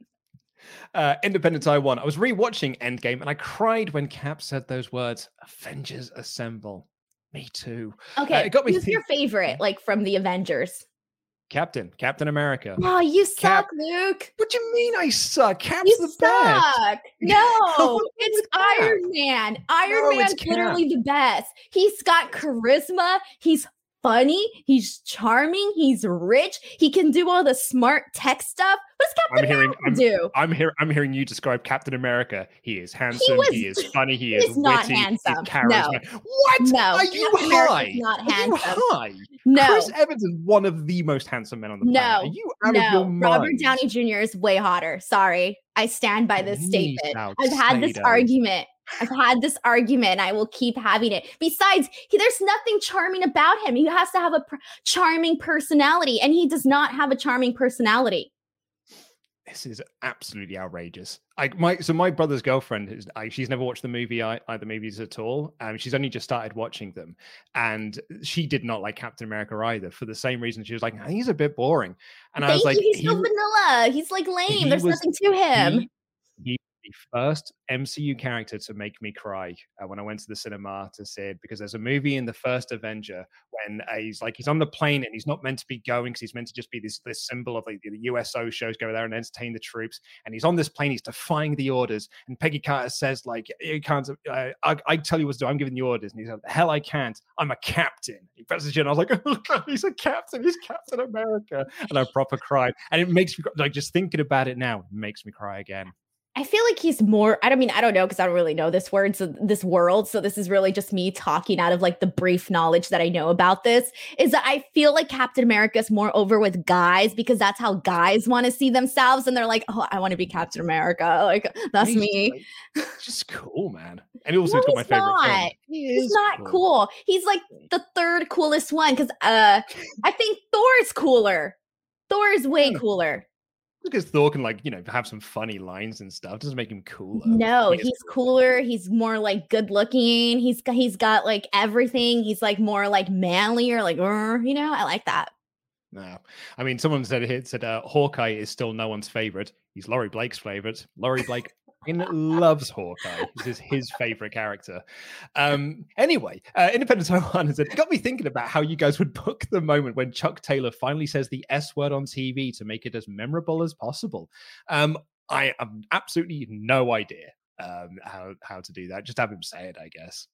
S10: Independent Taiwan. I was rewatching Endgame and I cried when Cap said those words, Avengers Assemble. Me too.
S11: Okay, it got me who's your favorite, like from the Avengers?
S10: Captain America.
S11: Oh, you suck, Luke.
S10: What do you mean I suck? Cap's the best.
S11: No, it's Iron Man. Iron Man's literally the best. He's got charisma. He's funny. He's charming. He's rich. He can do all the smart tech stuff. What does Captain America do?
S10: I'm hearing you describe Captain America. He is handsome. He is funny. He is
S11: not
S10: witty.
S11: handsome.
S10: He's charismatic.
S11: No.
S10: What?
S11: No.
S10: Are you high?
S11: Not handsome.
S10: Are you high?
S11: No.
S10: Chris Evans is one of the most handsome men on the planet. Are you out of your mind?
S11: Robert Downey Jr. is way hotter. Sorry. I stand by this statement. I've had this argument. I will keep having it. Besides, there's nothing charming about him. He has to have a charming personality, and he does not have a charming personality.
S10: This is absolutely outrageous. My brother's girlfriend she's never watched the movies at all. She's only just started watching them, and she did not like Captain America either for the same reason. She was like, he's a bit boring, and I was like,
S11: he's so vanilla. He's like lame. There's nothing to him.
S10: He the first MCU character to make me cry when I went to the cinema to see it, because there's a movie in the first Avenger when he's on the plane and he's not meant to be going because he's meant to just be this symbol of like the USO shows, go there and entertain the troops, and he's on this plane, he's defying the orders, and Peggy Carter says like, you can't, I tell you what to do, I'm giving the orders, and he's like, hell I can't, I'm a captain. He presses it, and I was like, oh God, he's a captain, he's Captain America, and I proper cried, and it makes me like, just thinking about it now, it makes me cry again.
S11: I feel like he's more, I don't know, because I don't really know this world. So this is really just me talking out of like the brief knowledge that I know about this, is that I feel like Captain America is more over with guys because that's how guys want to see themselves. And they're like, oh, I want to be Captain America. Like, that's me.
S10: Like, just cool, man. And also he's got my favorite film.
S11: He's not cool. He's like the third coolest one because I think Thor's cooler. Thor is way cooler.
S10: Because Thor can have some funny lines and stuff. It doesn't make him cooler.
S11: No, he's cooler. He's more like good looking. He's got like everything. He's like more like manlier, like I like that.
S10: No, I mean, someone said Hawkeye is still no one's favorite. He's Laurie Blake's favorite. Laurie Blake loves Hawkeye. This is his favorite character. Anyway, Independent Taiwan has got me thinking about how you guys would book the moment when Chuck Taylor finally says the S word on TV to make it as memorable as possible. I have absolutely no idea how to do that. Just have him say it, I guess.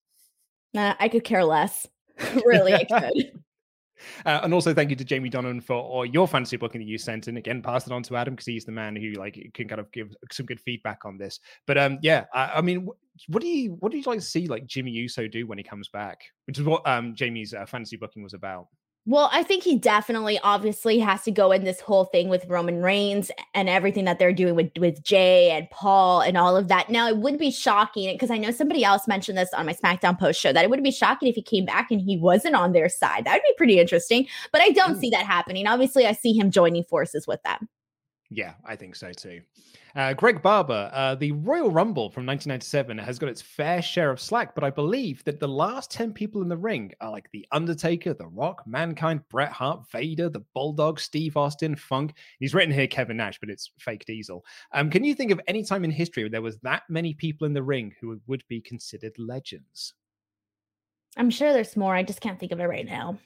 S11: I could care less. Really, I could.
S10: And also thank you to Jamie Donovan for your fantasy booking that you sent in. Again, pass it on to Adam because he's the man who can kind of give some good feedback on this. But I mean, what do you like to see like Jimmy Uso do when he comes back? Which is what Jamie's fantasy booking was about.
S11: Well, I think he definitely obviously has to go in this whole thing with Roman Reigns and everything that they're doing with Jay and Paul and all of that. Now, it would be shocking because I know somebody else mentioned this on my SmackDown post show that it would be shocking if he came back and he wasn't on their side. That would be pretty interesting, but I don't see that happening. Obviously, I see him joining forces with them.
S10: Yeah, I think so too. Greg Barber, the Royal Rumble from 1997 has got its fair share of slack, but I believe that the last 10 people in the ring are like The Undertaker, The Rock, Mankind, Bret Hart, Vader, The Bulldog, Steve Austin, Funk. He's written here Kevin Nash, but it's fake Diesel. Can you think of any time in history where there was that many people in the ring who would be considered legends?
S11: I'm sure there's more. I just can't think of it right now.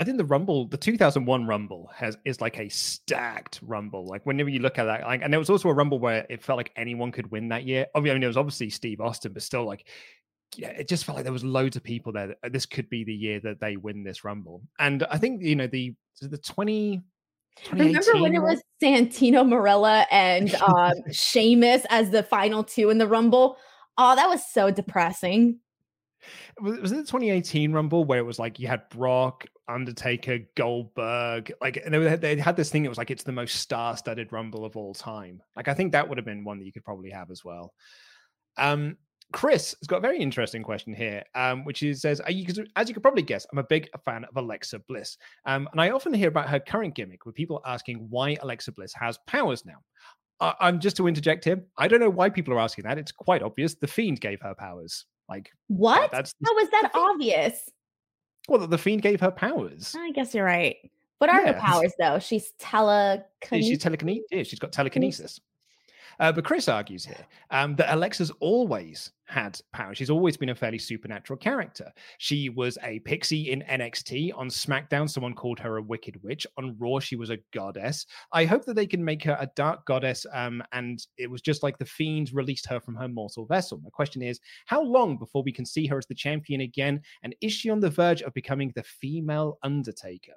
S10: I think the Rumble, the 2001 Rumble is like a stacked Rumble. Like whenever you look at that, like, and there was also a Rumble where it felt like anyone could win that year. I mean, it was obviously Steve Austin, but still, like, yeah, it just felt like there was loads of people there. This could be the year that they win this Rumble. And I think, you know, the 2018.
S11: Remember when it was Santino Marella and Sheamus as the final two in the Rumble? Oh, that was so depressing.
S10: Was it the 2018 Rumble where it was like you had Brock, Undertaker, Goldberg, like, and they had this thing. It was like it's the most star-studded Rumble of all time. Like, I think that would have been one that you could probably have as well. Chris has got a very interesting question here, which is says, as you could probably guess, I'm a big fan of Alexa Bliss, and I often hear about her current gimmick with people asking why Alexa Bliss has powers now. I'm just to interject here. I don't know why people are asking that. It's quite obvious. The Fiend gave her powers. Like,
S11: what? How was that obvious?
S10: Well, the Fiend gave her powers.
S11: I guess you're right. What are her powers, though? She's telekinesis.
S10: She's telekinesis. Yeah, she's got telekinesis. But Chris argues here that Alexa's always had power. She's always been a fairly supernatural character. She was a pixie in NXT. On SmackDown, someone called her a wicked witch. On Raw, she was a goddess. I hope that they can make her a dark goddess, and it was just like the Fiend released her from her mortal vessel. My question is, how long before we can see her as the champion again? And is she on the verge of becoming the female Undertaker?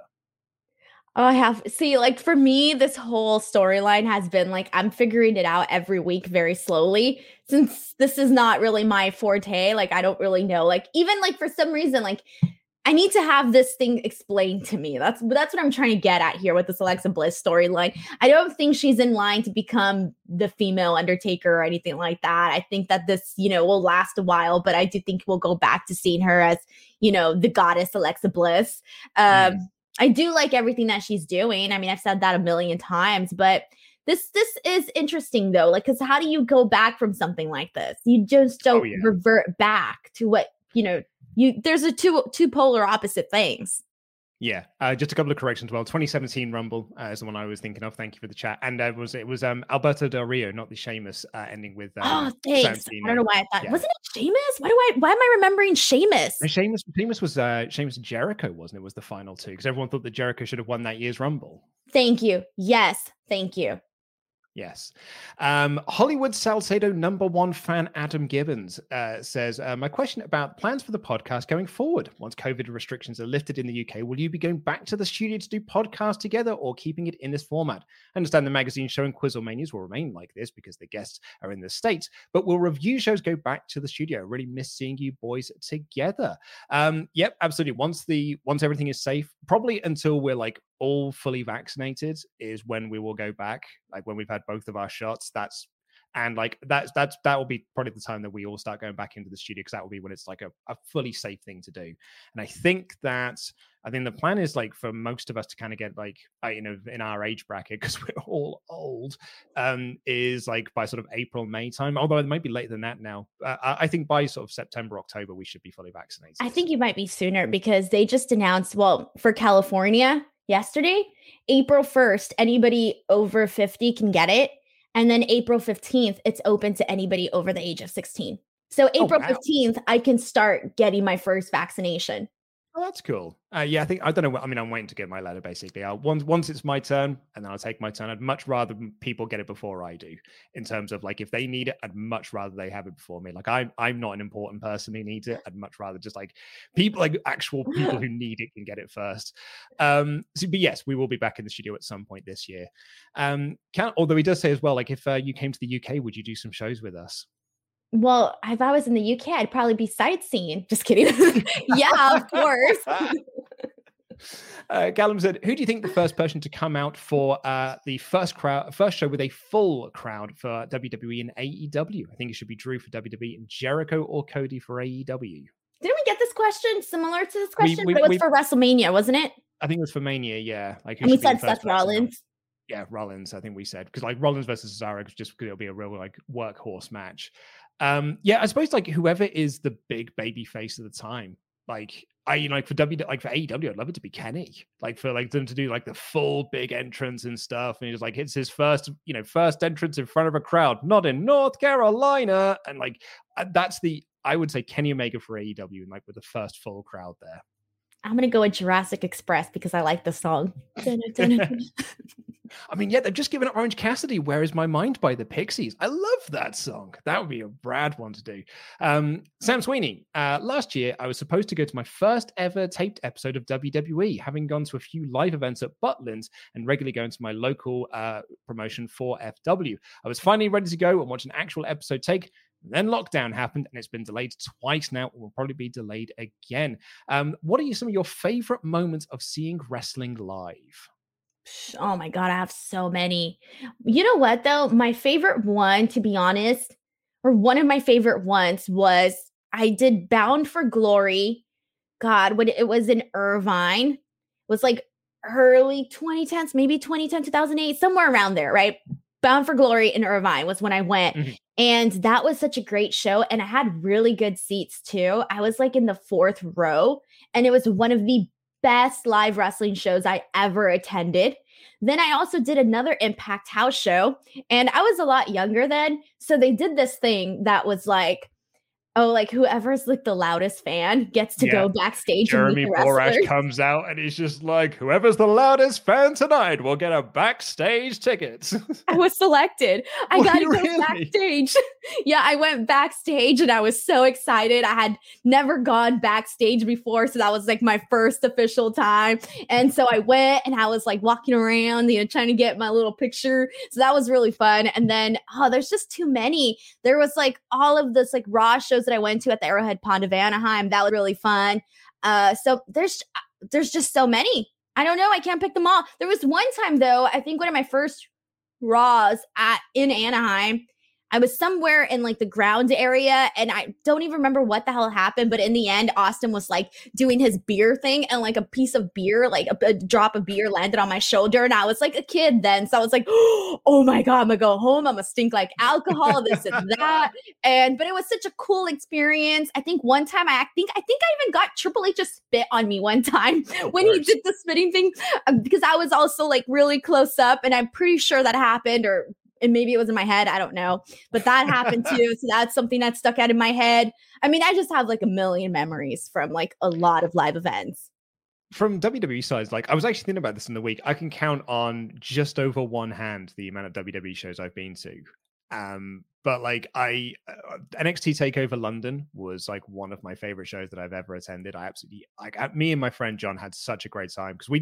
S11: Like for me, this whole storyline has been like, I'm figuring it out every week very slowly since this is not really my forte. Like, I don't really know, like, even like for some reason, like I need to have this thing explained to me. That's what I'm trying to get at here with this Alexa Bliss storyline. I don't think she's in line to become the female Undertaker or anything like that. I think that this, will last a while, but I do think we'll go back to seeing her as, the goddess Alexa Bliss. I do like everything that she's doing. I mean, I've said that a million times, but this is interesting though. Like, because how do you go back from something like this? You just don't revert back to what, there's a two polar opposite things.
S10: Yeah, just a couple of corrections. Well, 2017 Rumble is the one I was thinking of. Thank you for the chat. And it was Alberto Del Rio, not the Sheamus ending with.
S11: Thanks. Santino. I don't know why I thought wasn't it Sheamus? Why am I remembering Sheamus?
S10: Sheamus was Sheamus and Jericho, wasn't it? Was the final two because everyone thought that Jericho should have won that year's Rumble.
S11: Thank you. Yes, thank you.
S10: Yes. Hollywood Salcedo #1 fan Adam Gibbons says, my question about plans for the podcast going forward. Once COVID restrictions are lifted in the UK, will you be going back to the studio to do podcasts together or keeping it in this format? I understand the magazine show and Quizzlemanias will remain like this because the guests are in the States, but will review shows go back to the studio? I really miss seeing you boys together. Yep, absolutely. Once everything is safe, probably until we're like all fully vaccinated is when we will go back, like when we've had both of our shots. That will be probably the time that we all start going back into the studio, because that will be when it's like a fully safe thing to do. And I think the plan is like for most of us to kind of get like in our age bracket, because we're all old, is like by sort of April, May time, although it might be later than that now. I think by sort of September, October we should be fully vaccinated.
S11: I think you might be sooner, because they just announced, well, for California yesterday, April 1st, anybody over 50 can get it. And then April 15th, it's open to anybody over the age of 16. So April 15th, I can start getting my first vaccination.
S10: Oh, that's cool. Yeah, I don't know. I mean, I'm waiting to get my letter, basically. Once it's my turn, and then I'll take my turn. I'd much rather people get it before I do, in terms of like, if they need it, I'd much rather they have it before me. Like, I'm not an important person who needs it. I'd much rather just like people, like actual people who need it can get it first. But yes, we will be back in the studio at some point this year. Although he does say as well, like, if you came to the UK, would you do some shows with us?
S11: Well, if I was in the UK, I'd probably be sightseeing. Just kidding. Yeah, of course.
S10: Gallum said, who do you think the first person to come out for the first show with a full crowd for WWE and AEW? I think it should be Drew for WWE and Jericho or Cody for AEW.
S11: Didn't we get this question similar to this question? But it was for WrestleMania, wasn't it?
S10: I think it was for Mania, yeah. Like,
S11: and we said Seth Rollins.
S10: Yeah, Rollins, I think we said. Because like Rollins versus Cesaro, just because it'll be a real like workhorse match. Yeah, I suppose like whoever is the big baby face at the time, like for AEW, I'd love it to be Kenny, like for like them to do like the full big entrance and stuff, and it's like it's his first entrance in front of a crowd, not in North Carolina, and like I would say Kenny Omega for AEW, and like with the first full crowd there.
S11: I'm going to go with Jurassic Express because I like the song.
S10: I mean, yeah, they've just given Orange Cassidy Where Is My Mind by the Pixies. I love that song. That would be a rad one to do. Sam Sweeney, last year I was supposed to go to my first ever taped episode of WWE, having gone to a few live events at Butlins and regularly going to my local promotion for FW. I was finally ready to go and watch an actual episode take. Then lockdown happened and it's been delayed twice now. It will probably be delayed again. What are some of your favorite moments of seeing wrestling live?
S11: Oh my God, I have so many. You know what, though? My favorite one, to be honest, or one of my favorite ones was I did Bound for Glory. God, when it was in Irvine. It was like early 2010s, maybe 2010, 2008, somewhere around there, right? Bound for Glory in Irvine was when I went. Mm-hmm. And that was such a great show. And I had really good seats too. I was like in the 4th row. And it was one of the best live wrestling shows I ever attended. Then I also did another Impact House show. And I was a lot younger then. So they did this thing that was like, oh, like whoever's like the loudest fan gets to go backstage.
S10: Jeremy Borash comes out and he's just like, whoever's the loudest fan tonight will get a backstage ticket.
S11: I was selected. I got to go backstage. Yeah, I went backstage and I was so excited. I had never gone backstage before. So that was like my first official time. And so I went and I was like walking around, trying to get my little picture. So that was really fun. And then, there's just too many. There was like all of this like Raw shows that I went to at the Arrowhead Pond of Anaheim. That was really fun. So there's just so many. I don't know. I can't pick them all. There was one time though, I think one of my first Raws in Anaheim, I was somewhere in like the ground area and I don't even remember what the hell happened. But in the end, Austin was like doing his beer thing and like a piece of beer, like a drop of beer landed on my shoulder. And I was like a kid then. So I was like, oh my God, I'm gonna go home. I'm gonna stink like alcohol, this and that. But it was such a cool experience. I think one time I think I even got Triple H to spit on me one time when he did the spitting thing because I was also like really close up and I'm pretty sure that happened and maybe it was in my head. I don't know. But that happened too. So that's something that stuck out in my head. I mean, I just have like a million memories from like a lot of live events.
S10: From WWE sides, like I was actually thinking about this in the week. I can count on just over one hand the amount of WWE shows I've been to. But like NXT TakeOver London was like one of my favorite shows that I've ever attended. I absolutely me and my friend John had such a great time because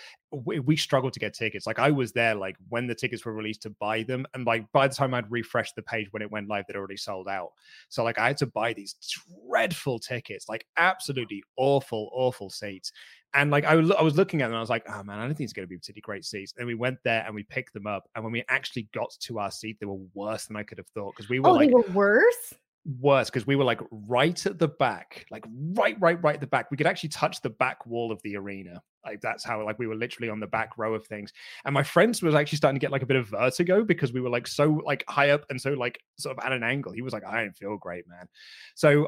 S10: we struggled to get tickets. Like I was there like when the tickets were released to buy them, and like by the time I'd refreshed the page when it went live, they'd already sold out. So like I had to buy these dreadful tickets, like absolutely awful seats. And like I was looking at them and I was like, oh man, I don't think it's going to be particularly great seats. And we went there and we picked them up. And when we actually got to our seat, they were worse than I could have thought. Because we were
S11: they were worse?
S10: Worse, because we were like right at the back, like right at the back. We could actually touch the back wall of the arena. Like that's how like we were literally on the back row of things. And my friend was actually starting to get like a bit of vertigo because we were like so like high up and so like sort of at an angle. He was like, I don't feel great, man. So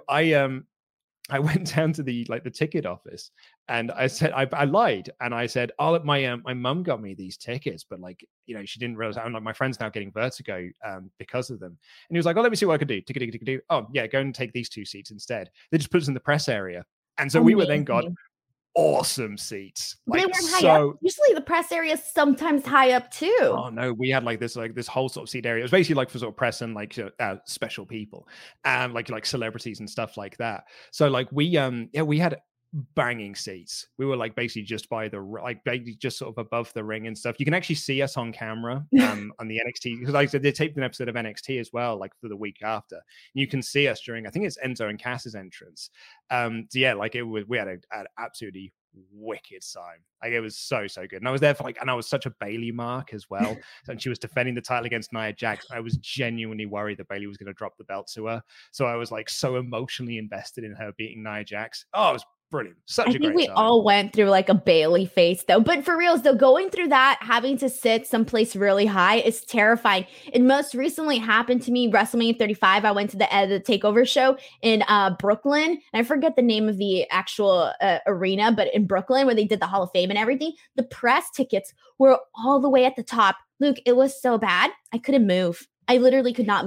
S10: I went down to the ticket office and I said, I lied. And I said, my mum got me these tickets, but like, she didn't realize I'm like, my friend's now getting vertigo because of them. And he was like, oh, let me see what I could do. Ticket. Oh yeah, go and take these 2 seats instead. They just put us in the press area. And so we were then got awesome seats.
S11: Like, they weren't high up. Usually the press area is sometimes high up too.
S10: Oh no, we had like this whole sort of seat area. It was basically like for sort of press and like special people and like celebrities and stuff like that. So like we had banging seats. We were like basically just by the just sort of above the ring and stuff. You can actually see us on camera on the NXT because like they taped an episode of NXT as well, like for the week after. And you can see us during I think it's Enzo and Cass's entrance. So yeah, like we had an absolutely wicked time. Like it was so good. And I was there for and I was such a Bayley mark as well. And she was defending the title against Nia Jax. I was genuinely worried that Bayley was going to drop the belt to her. So I was like so emotionally invested in her beating Nia Jax. Oh, it was brilliant. I think
S11: we all went through like a Bayley phase though. But for reals though, going through that, having to sit someplace really high is terrifying. It most recently happened to me, WrestleMania 35. I went to the TakeOver show in Brooklyn. And I forget the name of the actual arena, but in Brooklyn where they did the Hall of Fame and everything, the press tickets were all the way at the top. Luke, it was so bad. I couldn't move. I literally could not move. Yeah.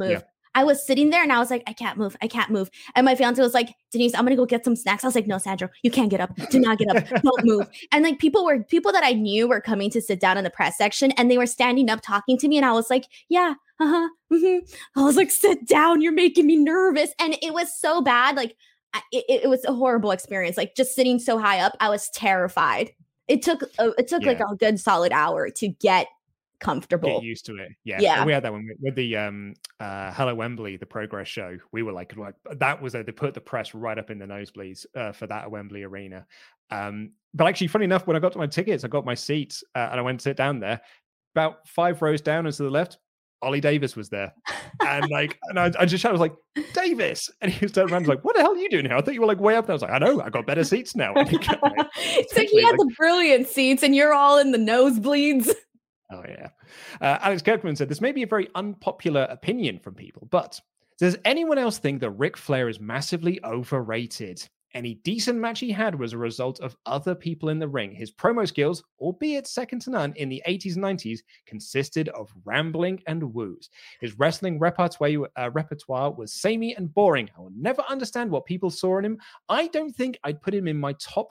S11: I was sitting there and I was like, I can't move. And my fiance was like, Denise, I'm going to go get some snacks. I was like, no, Sandra, you can't get up. Do not get up. Don't move. And like people that I knew were coming to sit down in the press section and they were standing up talking to me. And I was like, yeah, I was like, sit down. You're making me nervous. And it was so bad. Like it was a horrible experience. Like just sitting so high up, I was terrified. It took like a good solid hour to get comfortable.
S10: Get used to it. Yeah. We had that one with the Hello Wembley, the Progress show. We were like that was they put the press right up in the nosebleeds for that at Wembley Arena. But actually, funny enough, when I got to my tickets, I got my seats and I went to sit down there. About 5 rows down and to the left, Ollie Davis was there. And I just shouted, I was like, Davis. And he was turned around and was like, what the hell are you doing here? I thought you were like way up there. I was like, I know, I got better seats now. So
S11: he had the brilliant seats and you're all in the nosebleeds.
S10: Oh, yeah. Alex Kirkman said, this may be a very unpopular opinion from people, but does anyone else think that Ric Flair is massively overrated? Any decent match he had was a result of other people in the ring. His promo skills, albeit second to none in the 80s and 90s, consisted of rambling and woos. His wrestling repertoire was samey and boring. I will never understand what people saw in him. I don't think I'd put him in my top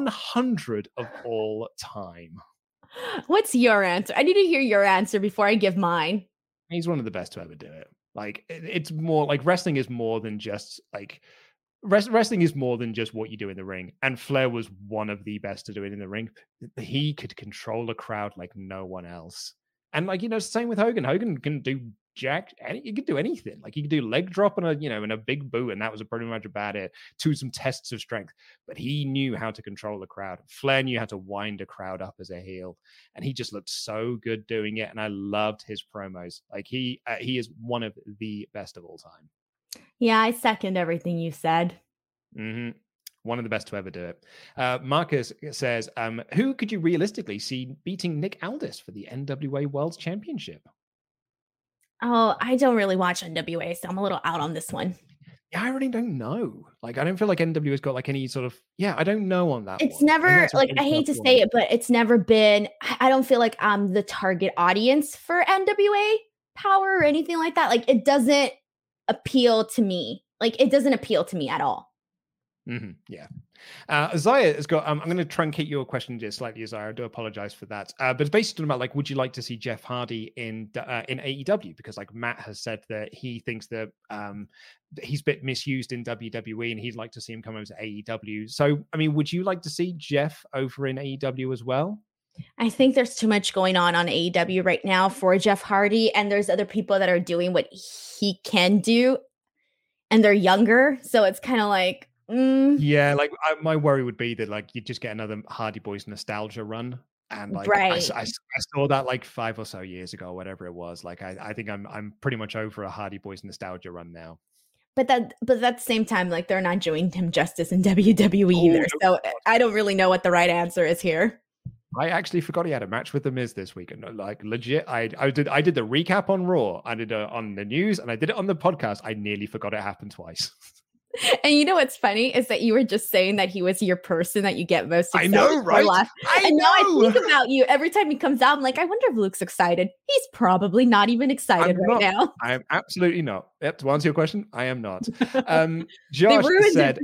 S10: 100 of all time.
S11: What's your answer? I need to hear your answer before I give mine.
S10: He's one of the best to ever do it. Like it's more like wrestling is more than just like wrestling is more than just what you do in the ring. And Flair was one of the best to do it in the ring. He could control a crowd like no one else. And like, same with Hogan. Hogan can do he could do anything. Like he could do leg drop and a big boot, and that was pretty much about it. To some tests of strength, but he knew how to control the crowd. Flair knew how to wind a crowd up as a heel, and he just looked so good doing it. And I loved his promos. Like he is one of the best of all time.
S11: Yeah, I second everything you said.
S10: Mm-hmm. One of the best to ever do it. Marcus says, who could you realistically see beating Nick Aldis for the NWA World Championship?
S11: Oh, I don't really watch NWA, so I'm a little out on this one.
S10: Yeah, I really don't know. Like, I don't feel like NWA's got like any sort of, I don't know on that.
S11: It's never like, I hate to say it, but it's never been, I don't feel like I'm the target audience for NWA Power or anything like that. Like, it doesn't appeal to me. Like, it doesn't appeal to me at all.
S10: Mm-hmm. Yeah. Isaiah has got, I'm going to truncate your question just slightly, Isaiah. I do apologize for that. But it's basically about like, would you like to see Jeff Hardy in AEW? Because like Matt has said that he thinks that he's a bit misused in WWE and he'd like to see him come over to AEW. So, I mean, would you like to see Jeff over in AEW as well?
S11: I think there's too much going on AEW right now for Jeff Hardy. And there's other people that are doing what he can do. And they're younger. So it's kind of like,
S10: yeah, like my worry would be that like you just get another Hardy Boys nostalgia run, and like I saw that like 5 or so years ago, whatever it was. Like I think I'm pretty much over a Hardy Boys nostalgia run now.
S11: But at the same time, like they're not doing him justice in WWE either. So I don't really know what the right answer is here.
S10: I actually forgot he had a match with The Miz this week, and like legit, I did the recap on Raw, I did it on the news, and I did it on the podcast. I nearly forgot it happened twice.
S11: And you know what's funny is that you were just saying that he was your person that you get most excited.
S10: I know, right?
S11: Now I think about you every time he comes out. I'm like, I wonder if Luke's excited. He's probably not even excited now.
S10: I am absolutely not. Yep. To answer your question, I am not.
S11: Josh said,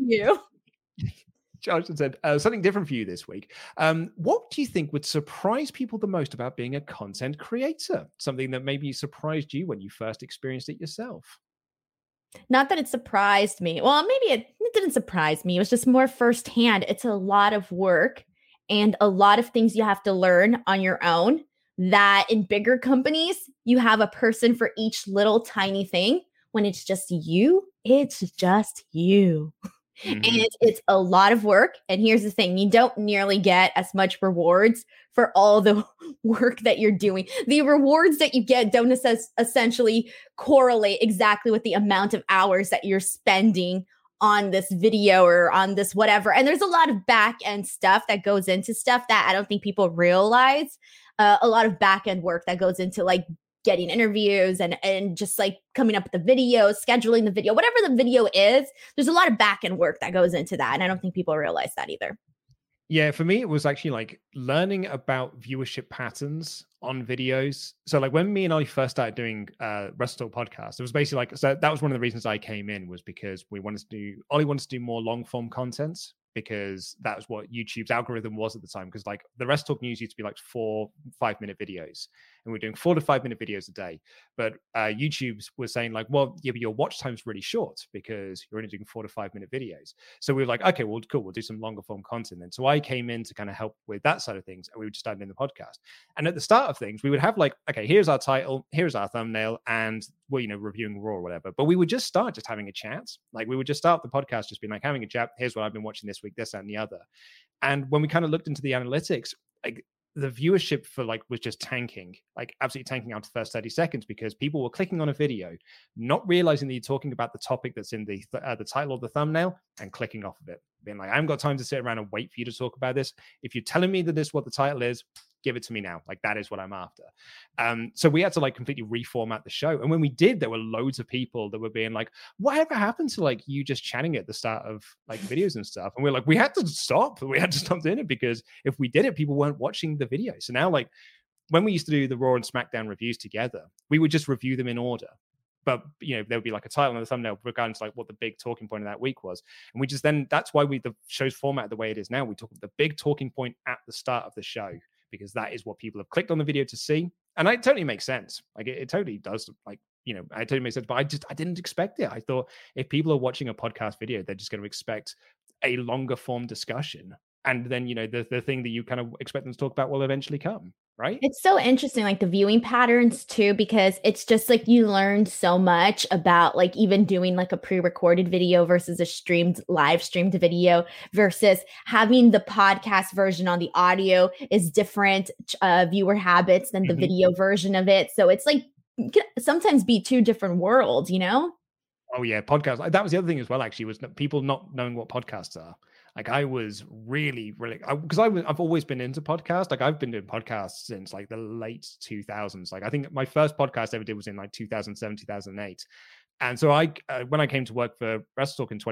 S10: Josh said something different for you this week. What do you think would surprise people the most about being a content creator? Something that maybe surprised you when you first experienced it yourself?
S11: Not that it surprised me. Well, maybe it didn't surprise me. It was just more firsthand. It's a lot of work and a lot of things you have to learn on your own, that in bigger companies, you have a person for each little tiny thing. When it's just you, it's just you. Mm-hmm. And it's a lot of work. And here's the thing, you don't nearly get as much rewards for all the work that you're doing. The rewards that you get don't essentially correlate exactly with the amount of hours that you're spending on this video or on this whatever. And there's a lot of back end stuff that goes into stuff that I don't think people realize. A lot of back end work that goes into like getting interviews and just like coming up with the videos, scheduling the video, whatever the video is, there's a lot of back end work that goes into that. And I don't think people realize that either.
S10: Yeah, for me, it was actually like learning about viewership patterns on videos. So like when me and Ollie first started doing Wrestle Talk podcast, it was basically like, so that was one of the reasons I came in, was because Ollie wanted to do more long form content, because that was what YouTube's algorithm was at the time. Because like the Wrestle Talk news used to be like 4-5 minute videos, and we're doing 4 to 5 minute videos a day. But YouTube was saying like, well, yeah, but your watch time's really short because you're only doing 4 to 5 minute videos. So we were like, okay, well, cool, we'll do some longer form content then. So I came in to kind of help with that side of things, and we would just start doing the podcast. And at the start of things, we would have like, okay, here's our title, here's our thumbnail, and we're, reviewing Raw or whatever. But we would just start just having a chat. Like we would just start the podcast just being like having a chat. Here's what I've been watching this week, this, that, and the other. And when we kind of looked into the analytics, like the viewership for like was just tanking, like absolutely tanking after the first 30 seconds, because people were clicking on a video, not realizing that you're talking about the topic that's in the title or the thumbnail, and clicking off of it, being like, I haven't got time to sit around and wait for you to talk about this. If you're telling me that this is what the title is, give it to me now. Like that is what I'm after. So we had to like completely reformat the show. And when we did, there were loads of people that were being like, whatever happened to like you just chatting at the start of like videos and stuff? And we're like, we had to stop doing it, because if we did it, people weren't watching the video. So now like when we used to do the Raw and SmackDown reviews together, we would just review them in order. But, there would be like a title and a thumbnail regarding to like what the big talking point of that week was. And we just that's why the show's format the way it is now. We talk about the big talking point at the start of the show, because that is what people have clicked on the video to see. And it totally makes sense. Like it totally does. Like, it totally makes sense. But I didn't expect it. I thought if people are watching a podcast video, they're just going to expect a longer form discussion. And then, the thing that you kind of expect them to talk about will eventually come, right?
S11: It's so interesting, like the viewing patterns too, because it's just like you learn so much about like even doing like a pre-recorded video versus a live streamed video versus having the podcast version on the audio is different viewer habits than the video version of it. So it's like, it can sometimes be two different worlds,
S10: Oh yeah, podcasts. That was the other thing as well, actually, was people not knowing what podcasts are. Like I was really, because I've always been into podcasts. Like I've been doing podcasts since like the late 2000s. Like I think my first podcast I ever did was in like 2007, 2008. And so when I came to work for Wrestle Talk in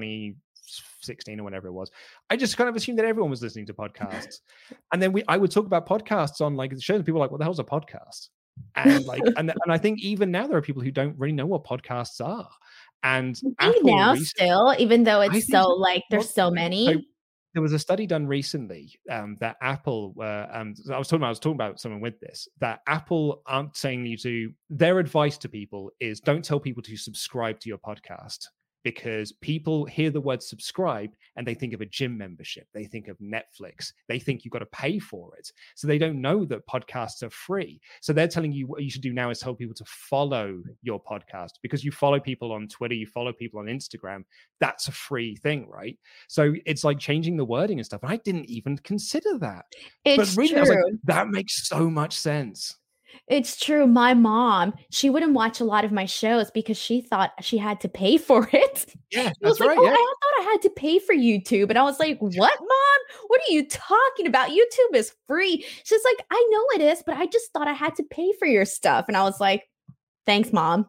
S10: 2016 or whatever it was, I just kind of assumed that everyone was listening to podcasts. And then I would talk about podcasts on like the show, and people were like, what the hell's a podcast? And like, and I think even now there are people who don't really know what podcasts are. And
S11: Apple still, even though it's so like there's so many.
S10: There was a study done recently that Apple, I was talking about someone with this, that Apple aren't saying you to, their advice to people is don't tell people to subscribe to your podcast, because people hear the word subscribe and they think of a gym membership. They think of Netflix. They think you've got to pay for it. So they don't know that podcasts are free. So they're telling you what you should do now is tell people to follow your podcast, because you follow people on Twitter, you follow people on Instagram. That's a free thing, right? So it's like changing the wording and stuff. And I didn't even consider that.
S11: It's
S10: but really,
S11: true.
S10: I was like, that makes so much sense.
S11: It's true. My mom, she wouldn't watch a lot of my shows because she thought she had to pay for it.
S10: Yeah,
S11: that's
S10: right.
S11: Oh,
S10: yeah.
S11: I thought I had to pay for YouTube. And I was like, what, Mom? What are you talking about? YouTube is free. She's like, I know it is, but I just thought I had to pay for your stuff. And I was like, thanks, Mom.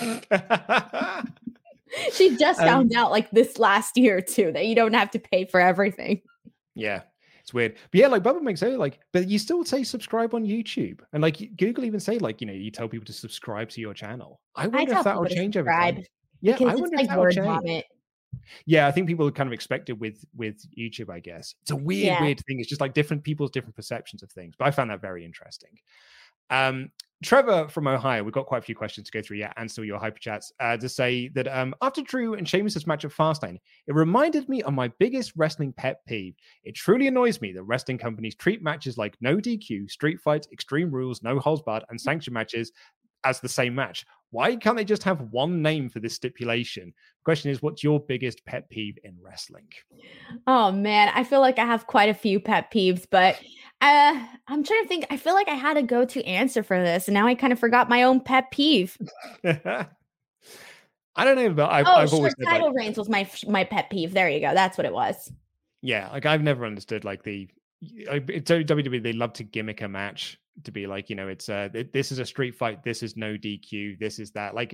S11: She just found out like this last year too, that you don't have to pay for everything.
S10: Yeah. It's weird. But yeah, like Bubba makes sense. Like, but you still say subscribe on YouTube. And like Google even say, like, you tell people to subscribe to your channel. I wonder if that will change over time. Yeah, I wonder if that will change. Yeah, I think people kind of expect it with YouTube, I guess. It's a weird thing. It's just like different people's different perceptions of things. But I found that very interesting. Trevor from Ohio, we've got quite a few questions to go through, and still your hyper chats, to say that after Drew and Sheamus' match at Fastlane, it reminded me of my biggest wrestling pet peeve. It truly annoys me that wrestling companies treat matches like no DQ, street fights, extreme rules, no holds barred, and sanction matches as the same match. Why can't they just have one name for this stipulation? The question is, what's your biggest pet peeve in wrestling?
S11: Oh man, I feel like I have quite a few pet peeves, but I'm trying to think. I feel like I had a go-to answer for this, and now I kind of forgot my own pet peeve.
S10: I don't know, but I've always said,
S11: title reigns was my pet peeve. There you go. That's what it was.
S10: Yeah, like I've never understood like WWE. They love to gimmick a match to be like, it's this is a street fight, this is no DQ, this is that. Like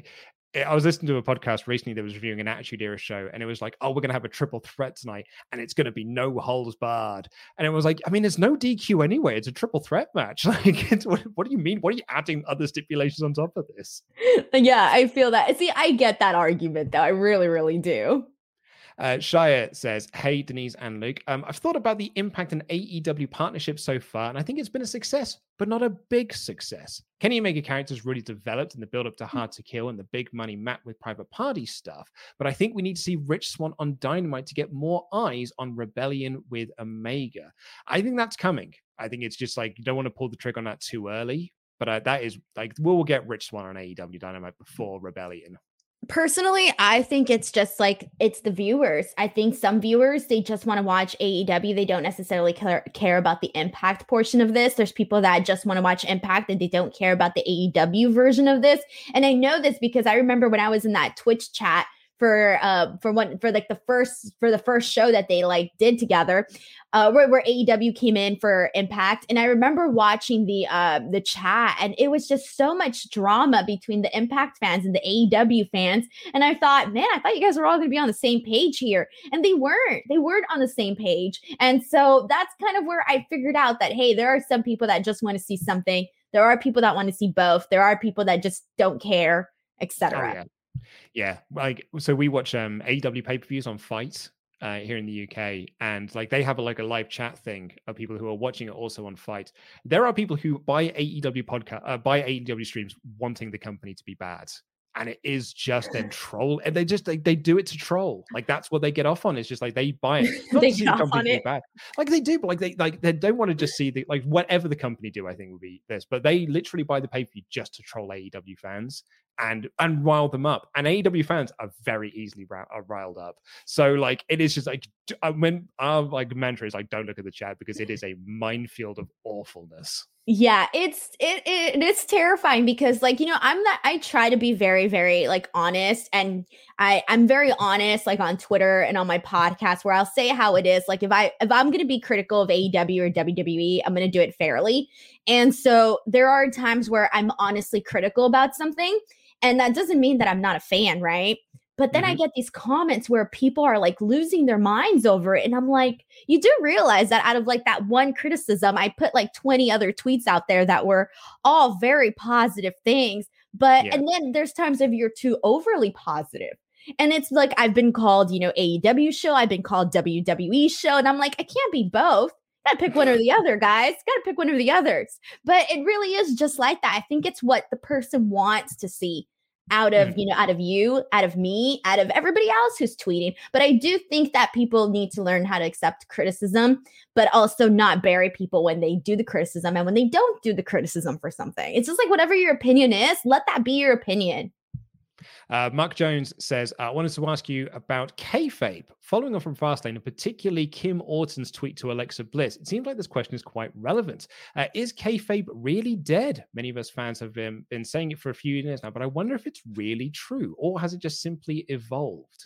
S10: I was listening to a podcast recently that was reviewing an Attitude Era show, and it was like, oh, we're going to have a triple threat tonight, and it's going to be no holds barred. And it was like, I mean, there's no DQ anyway. It's a triple threat match. Like, what do you mean? What are you adding other stipulations on top of this?
S11: Yeah, I feel that. See, I get that argument, though. I really, really do.
S10: Shia says, hey, Denise and Luke, I've thought about the Impact and AEW partnership so far, and I think it's been a success, but not a big success. Kenny Omega characters really developed in the build-up to Hard to Kill and the big money Matt with Private Party stuff, but I think we need to see Rich Swann on Dynamite to get more eyes on Rebellion with Omega. I think that's coming. I think it's just like, you don't want to pull the trigger on that too early, but that is like, we'll get Rich Swann on AEW Dynamite before Rebellion.
S11: Personally, I think it's just like, it's the viewers. I think some viewers, they just want to watch AEW. They don't necessarily care about the Impact portion of this. There's people that just want to watch Impact and they don't care about the AEW version of this. And I know this because I remember when I was in that Twitch chat for the first show that they like did together, where AEW came in for Impact, and I remember watching the chat, and it was just so much drama between the Impact fans and the AEW fans, and I thought, man, I thought you guys were all going to be on the same page here, and they weren't on the same page, and so that's kind of where I figured out that, hey, there are some people that just want to see something, there are people that want to see both, there are people that just don't care, etc.
S10: Oh, yeah. Yeah, like, so we watch AEW pay-per-views on Fight here in the UK, and like they have a live chat thing of people who are watching it also on Fight. There are people who buy AEW streams wanting the company to be bad, and it is just then troll, and they do it to troll. Like that's what they get off on. It's just like they buy it.
S11: They get off on it.
S10: Bad. Like they do, but they don't want to just see the like whatever the company do. I think would be this, but they literally buy the pay-per-view just to troll AEW fans and rile them up. And AEW fans are very easily riled up. So like it is just like when our like mantra is like, don't look at the chat because it is a minefield of awfulness.
S11: Yeah, it's terrifying because like, you know, I try to be very, very like honest, and I'm very honest like on Twitter and on my podcast where I'll say how it is. Like if I'm going to be critical of AEW or WWE, I'm going to do it fairly. And so there are times where I'm honestly critical about something, and that doesn't mean that I'm not a fan, right? But then I get these comments where people are like losing their minds over it. And I'm like, you do realize that out of like that one criticism, I put like 20 other tweets out there that were all very positive things. But, and then there's times if you're too overly positive. And it's like, I've been called, you know, AEW show. I've been called WWE show. And I'm like, I can't be both. Gotta pick one or the other, guys. Gotta pick one or the others. But it really is just like that. I think it's what the person wants to see out of, you know, out of you, out of me, out of everybody else who's tweeting. But I do think that people need to learn how to accept criticism, but also not bury people when they do the criticism and when they don't do the criticism for something. It's just like whatever your opinion is, let that be your opinion.
S10: Mark Jones says, I wanted to ask you about kayfabe. Following on from Fastlane, and particularly Kim Orton's tweet to Alexa Bliss, it seems like this question is quite relevant. Is kayfabe really dead? Many of us fans have been saying it for a few years now, but I wonder if it's really true, or has it just simply evolved?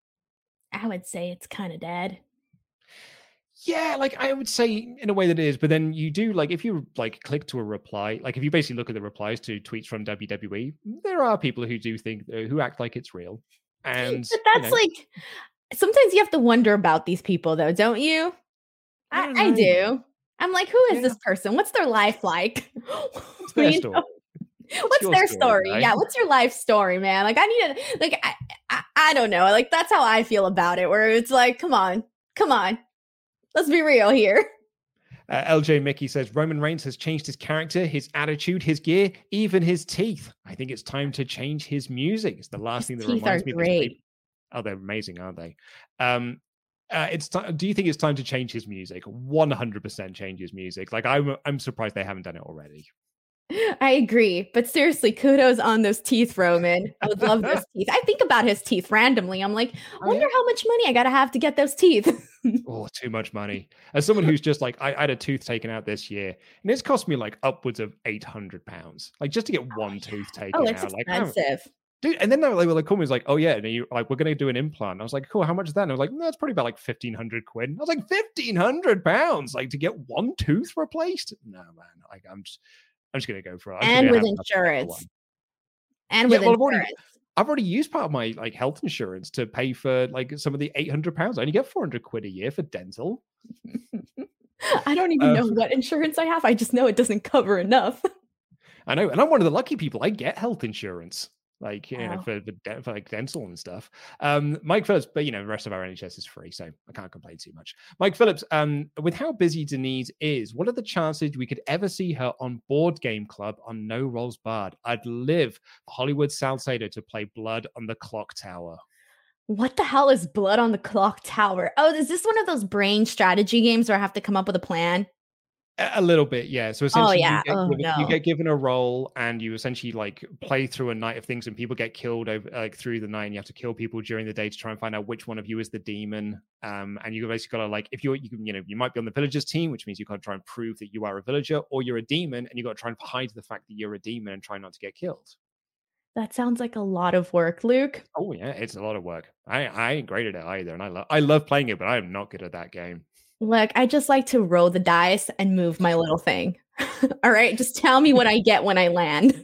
S11: I would say it's kind of dead.
S10: Yeah, like I would say in a way that it is, but then you do like if you like click to a reply, like if you basically look at the replies to tweets from WWE, there are people who do think who act like it's real, and
S11: but that's like sometimes you have to wonder about these people, though, don't you? I do. I'm like, who is this person? What's their life like?
S10: What's their story?
S11: What's their story? Right? Yeah, what's your life story, man? Like I need to like I don't know. Like that's how I feel about it. Where it's like, come on. Let's be real here.
S10: LJ Mickey says Roman Reigns has changed his character, his attitude, his gear, even his teeth. I think it's time to change his music. It's the last thing that reminds me of this. Oh, they're amazing, aren't they? Do you think it's time to change his music? 100% change his music. Like I'm surprised they haven't done it already.
S11: I agree, but seriously, kudos on those teeth, Roman. I would love those teeth. I think about his teeth randomly. I'm like, I wonder how much money I gotta have to get those teeth.
S10: Oh, too much money. As someone who's just like, I had a tooth taken out this year, and it's cost me like upwards of £800, like just to get one tooth taken out.
S11: It's expensive.
S10: Dude, and then they were like, call me, was like, oh yeah, and you like, we're gonna do an implant. I was like, cool, how much is that? And I was like, no, it's probably about like 1,500 quid. I was like, £1,500, like to get one tooth replaced? No, man, I'm just gonna go for it.
S11: And with insurance. And with insurance.
S10: I've already used part of my like health insurance to pay for like some of the £800. I only get £400 a year for dental.
S11: I don't even know what insurance I have. I just know it doesn't cover enough.
S10: I know, and I'm one of the lucky people. I get health insurance, like for like dental and stuff. Mike Phillips, but the rest of our NHS is free, so I can't complain too much. Mike Phillips, with how busy Denise is, what are the chances we could ever see her on Board Game Club on No Rolls Barred? I'd live for Hollywood Salcedo to play Blood on the Clock Tower.
S11: What the hell is Blood on the Clock Tower? Oh, is this one of those brain strategy games where I have to come up with a plan?
S10: A little bit, yeah. So essentially,
S11: you
S10: get given a role, and you essentially like play through a night of things, and people get killed over like through the night. And you have to kill people during the day to try and find out which one of you is the demon. And you basically got to like, if you might be on the villagers team, which means you got to try and prove that you are a villager, or you're a demon, and you got to try and hide the fact that you're a demon and try not to get killed.
S11: That sounds like a lot of work, Luke.
S10: Oh yeah, it's a lot of work. I ain't great at it either, and I love playing it, but I am not good at that game.
S11: Look, I just like to roll the dice and move my little thing. All right, just tell me what I get when I land.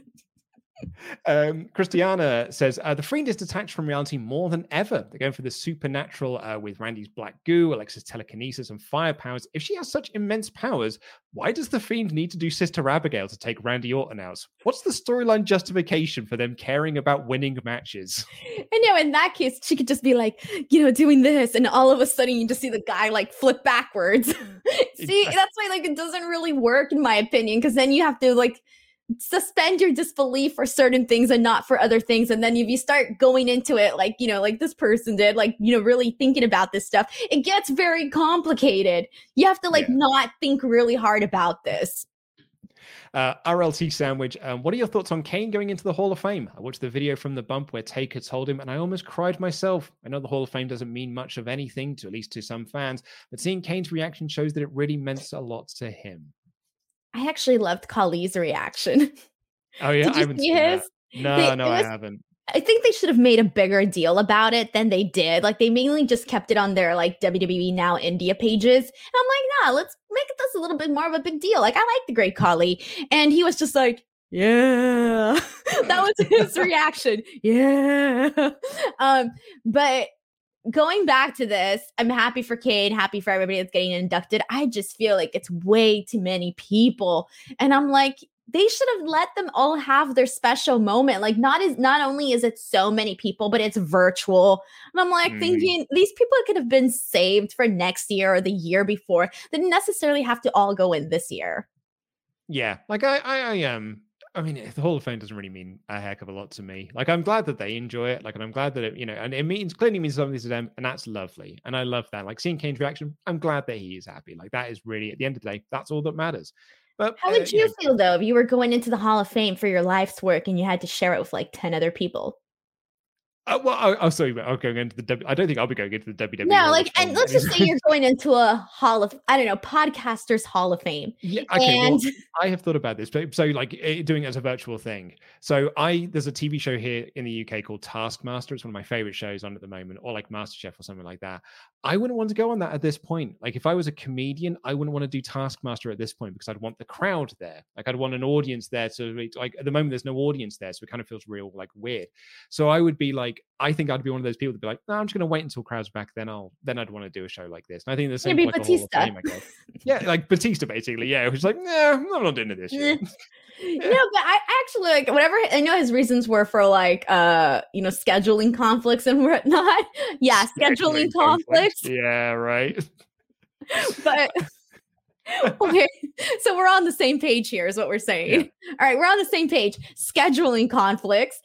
S10: Christiana says, the Fiend is detached from reality more than ever. They're going for the supernatural with Randy's black goo, Alexa's telekinesis, and fire powers. If she has such immense powers, why does the Fiend need to do Sister Abigail to take Randy Orton out? What's the storyline justification for them caring about winning matches?
S11: I know, in that case, she could just be like, doing this, and all of a sudden you just see the guy like flip backwards. See, that's why like it doesn't really work in my opinion, because then you have to like suspend your disbelief for certain things and not for other things. And then if you start going into it, like, like this person did, like, really thinking about this stuff, it gets very complicated. You have to not think really hard about this.
S10: RLT Sandwich, what are your thoughts on Kane going into the Hall of Fame? I watched the video from the bump where Taker told him, and I almost cried myself. I know the Hall of Fame doesn't mean much of anything, at least to some fans, but seeing Kane's reaction shows that it really meant a lot to him.
S11: I actually loved Khali's reaction.
S10: Oh, yeah?
S11: Did you see his?
S10: I haven't.
S11: I think they should have made a bigger deal about it than they did. Like, they mainly just kept it on their, like, WWE Now India pages. And I'm like, nah, let's make this a little bit more of a big deal. Like, I like the Great Khali. And he was just like, yeah. That was his reaction. Yeah. But going back to this, I'm happy for Kane, happy for everybody that's getting inducted. I just feel like it's way too many people. And I'm like, they should have let them all have their special moment. Like, not only is it so many people, but it's virtual. And I'm like thinking these people could have been saved for next year or the year before. They didn't necessarily have to all go in this year.
S10: Yeah, like I mean, the Hall of Fame doesn't really mean a heck of a lot to me. Like, I'm glad that they enjoy it. Like, and I'm glad that it, and it clearly means something to them, and that's lovely. And I love that. Like, seeing Kane's reaction, I'm glad that he is happy. Like, that is really, at the end of the day, that's all that matters. But
S11: how would you feel though if you were going into the Hall of Fame for your life's work and you had to share it with like 10 other people?
S10: Well, sorry, I'll go into the I don't think I'll be going into the WWE.
S11: No, like, and let's just say you're going into a Hall of, I don't know, Podcasters Hall of Fame.
S10: Yeah, okay. And well, I have thought about this, but so like doing it as a virtual thing. So there's a TV show here in the UK called Taskmaster. It's one of my favorite shows on at the moment, or like MasterChef or something like that. I wouldn't want to go on that at this point. Like, if I was a comedian, I wouldn't want to do Taskmaster at this point because I'd want the crowd there. Like, I'd want an audience there. So like at the moment, there's no audience there, so it kind of feels real like weird. So I would be like, I think I'd be one of those people to be like, no, I'm just going to wait until crowds are back. Then I'd want to do a show like this. And I think the same.
S11: Maybe
S10: like
S11: Batista.
S10: Fame, I guess. Yeah, like Batista, basically. Yeah, which is like, nah, I'm not doing it this year.
S11: Yeah. No, but I actually like whatever. I know his reasons were for like, scheduling conflicts and whatnot. Yeah, scheduling conflicts.
S10: Yeah, right.
S11: But. Okay, so we're on the same page here is what we're saying. Yeah. All right, we're on the same page. Scheduling conflicts.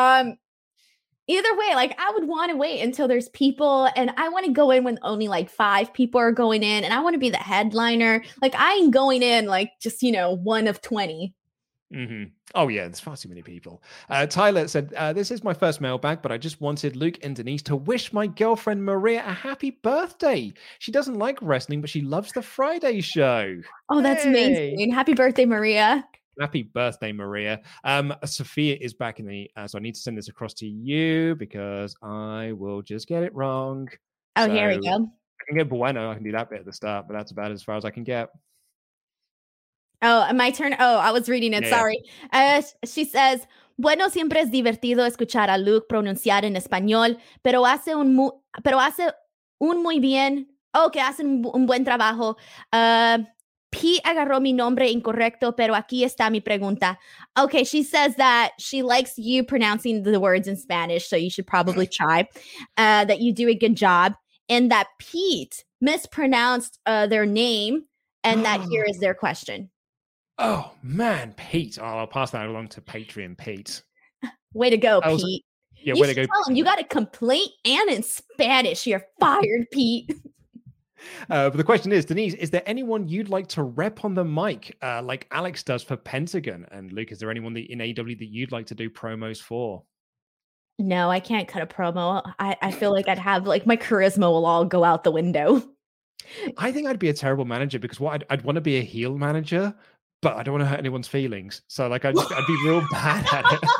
S11: Either way, like, I would want to wait until there's people, and I want to go in when only like 5 people are going in, and I want to be the headliner. Like, I ain't going in like just, one of 20.
S10: Mm-hmm. Oh yeah, there's far too many people. Tyler said, this is my first mailbag, but I just wanted Luke and Denise to wish my girlfriend Maria a happy birthday. She doesn't like wrestling, but she loves the Friday show.
S11: Oh, that's amazing. Happy birthday, Maria.
S10: Happy birthday, Maria. Sophia is back in the, so I need to send this across to you because I will just get it wrong.
S11: Oh, so, here we go.
S10: I can get Bueno. I can do that bit at the start, but that's about as far as I can get.
S11: Oh, my turn. Oh, I was reading it. Yeah. Sorry. She says, Bueno, siempre es divertido escuchar a Luke pronunciar en español, pero hace un muy bien, que hacen un buen trabajo. Pete agarró mi nombre incorrecto, pero aquí está mi pregunta. Okay, she says that she likes you pronouncing the words in Spanish, so you should probably try. That you do a good job, and that Pete mispronounced their name, and that here is their question.
S10: Oh, man, Pete. Oh, I'll pass that along to Patreon Pete.
S11: Way to go, Pete.
S10: Yeah,
S11: you
S10: way to go.
S11: Tell him you got a complaint and in Spanish. You're fired, Pete.
S10: But the question is, Denise, is there anyone you'd like to rep on the mic like Alex does for Pentagon? And Luke, is there anyone in AEW that you'd like to do promos for?
S11: No, I can't cut a promo. I feel like I'd have like my charisma will all go out the window.
S10: I think I'd be a terrible manager because I'd want to be a heel manager, but I don't want to hurt anyone's feelings. So like I'd be real bad at it.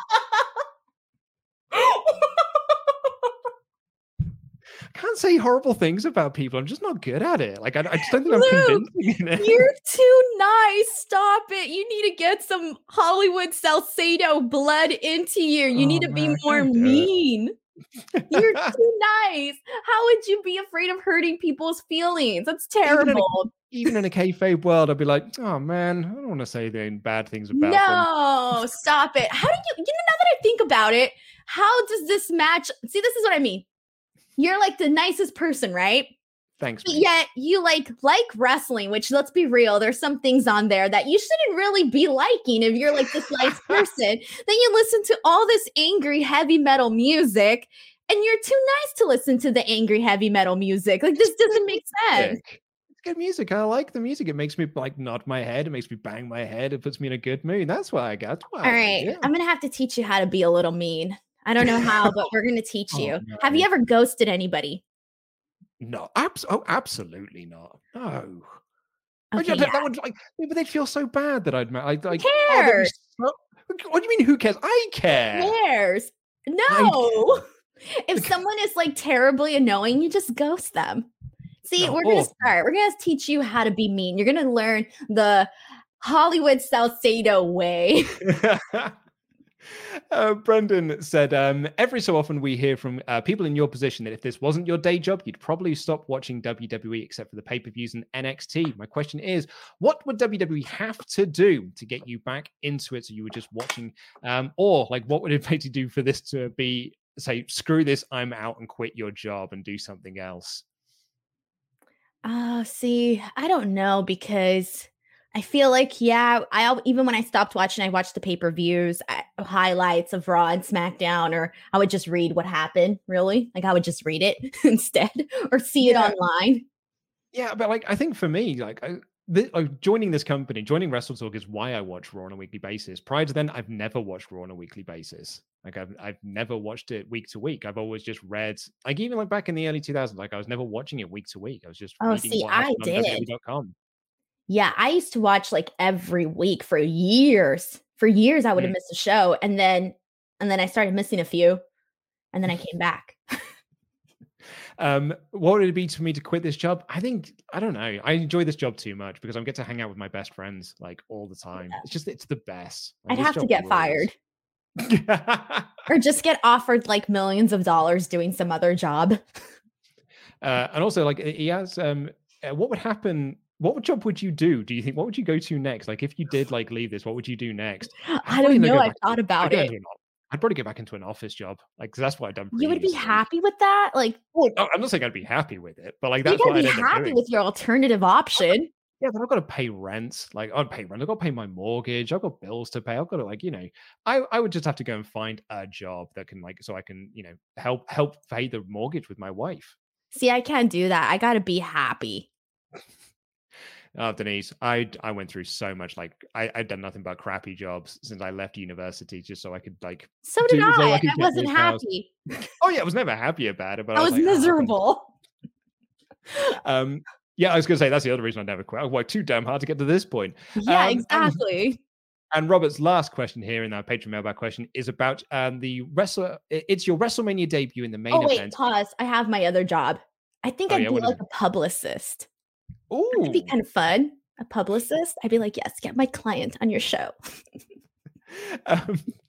S10: Can't say horrible things about people. I'm just not good at it. Like I just don't think I'm convincing in it.
S11: You're too nice. Stop it. You need to get some Hollywood Salcedo blood into you. You need to be more mean. You're too nice. How would you be afraid of hurting people's feelings? That's terrible.
S10: Even in a kayfabe world, I'd be like, oh man, I don't want to say bad things about them.
S11: No, stop it. How do you know, now that I think about it, how does this match? See, this is what I mean. You're like the nicest person, right?
S10: Thanks.
S11: But yet you like wrestling, which let's be real, there's some things on there that you shouldn't really be liking if you're like this nice person. Then you listen to all this angry heavy metal music and you're too nice to listen to the angry heavy metal music. Like this doesn't make sense.
S10: It's good music. I like the music. It makes me like nod my head. It makes me bang my head. It puts me in a good mood. That's why I got.
S11: All right. Yeah. I'm going to have to teach you how to be a little mean. I don't know how, but we're going to teach you.
S10: No.
S11: Have you ever ghosted anybody?
S10: No, absolutely not. No.
S11: Okay,
S10: that would but they'd feel so bad that I'd like.
S11: Who cares?
S10: What do you mean? Who cares? I care.
S11: Who cares? No. If someone is like terribly annoying, you just ghost them. See, we're gonna start. We're gonna teach you how to be mean. You're gonna learn the Hollywood Salcedo way.
S10: Brendan said, every so often we hear from people in your position that if this wasn't your day job, you'd probably stop watching WWE except for the pay-per-views and NXT. My question is, what would WWE have to do to get you back into it so you were just watching? Or like, what would it make you do for this to be, say, screw this, I'm out and quit your job and do something else?
S11: See, I don't know because I feel like, even when I stopped watching, I watched the pay-per-views, highlights of Raw and SmackDown, or I would just read what happened, really. Like, I would just read it instead or see it online.
S10: Yeah, but like, I think for me, like, joining this company, joining WrestleTalk is why I watch Raw on a weekly basis. Prior to then, I've never watched Raw on a weekly basis. Like, I've never watched it week to week. I've always just read, like, even like back in the early 2000s, like, I was never watching it week to week. I was just reading what happened on WWE.com.
S11: Yeah, I used to watch like every week for years. For years, I would have missed a show, and then I started missing a few, and then I came back.
S10: What would it be for me to quit this job? I don't know. I enjoy this job too much because I get to hang out with my best friends like all the time. Yeah. It's the best. Like,
S11: I'd have to get fired. Or just get offered like millions of dollars doing some other job.
S10: And also, like, he has, what would happen? What job would you do? Do you think, what would you go to next? Like, if you did like leave this, what would you do next?
S11: I don't know. I've thought about it.
S10: I'd probably get back into an office job. Like, cause that's what I've done.
S11: You would be happy with that? Like,
S10: well, no, I'm not saying I'd be happy with it, but like, that's what I'd
S11: be happy with your alternative option.
S10: Yeah, but I've got to pay rent. Like, I'd pay rent. I've got to pay my mortgage. I've got bills to pay. I've got to, like, I would just have to go and find a job that can, like, so I can, help pay the mortgage with my wife.
S11: See, I can't do that. I got to be happy.
S10: Oh, Denise, I went through so much. Like, I'd done nothing but crappy jobs since I left university, just so I could like.
S11: So did I. I wasn't happy.
S10: Oh yeah, I was never happy about it, but
S11: I was like,
S10: miserable. Yeah, I was gonna say that's the other reason I never quit. I worked too damn hard to get to this point.
S11: Yeah, exactly.
S10: And Robert's last question here in our Patreon mailbag question is about the wrestler. It's your WrestleMania debut in the main event.
S11: Oh wait, pause. I have my other job. I think I'd be like a publicist.
S10: Ooh.
S11: That'd be kind of fun. A publicist. I'd be like, yes, get my client on your show.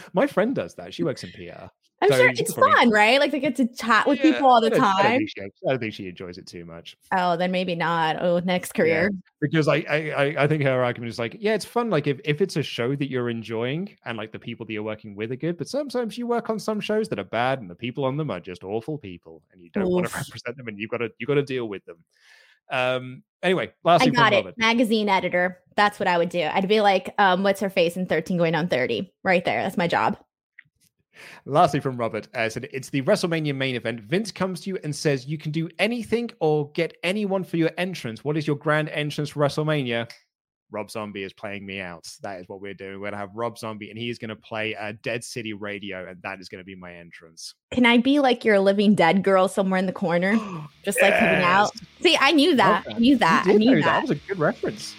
S10: My friend does that. She works in PR.
S11: I'm sure it's fun, right? Like they get to chat with people all the time.
S10: I don't think she enjoys it too much.
S11: Oh, then maybe not. Oh, next career.
S10: Yeah, because I think her argument is like, yeah, it's fun. Like if it's a show that you're enjoying and like the people that you're working with are good, but sometimes you work on some shows that are bad and the people on them are just awful people and you don't want to represent them and you got to deal with them. Anyway, lastly,
S11: I got it. Magazine editor. That's what I would do. I'd be like, what's her face in 13 going on 30? Right there. That's my job.
S10: Lastly, from Robert, said it's the WrestleMania main event. Vince comes to you and says you can do anything or get anyone for your entrance. What is your grand entrance for WrestleMania? Rob Zombie is playing me out. That is what we're doing. We're going to have Rob Zombie, and he's going to play Dead City Radio, and that is going to be my entrance.
S11: Can I be like your living dead girl somewhere in the corner? Just like coming out? See, I knew that. I knew that.
S10: I knew that. That was a good reference.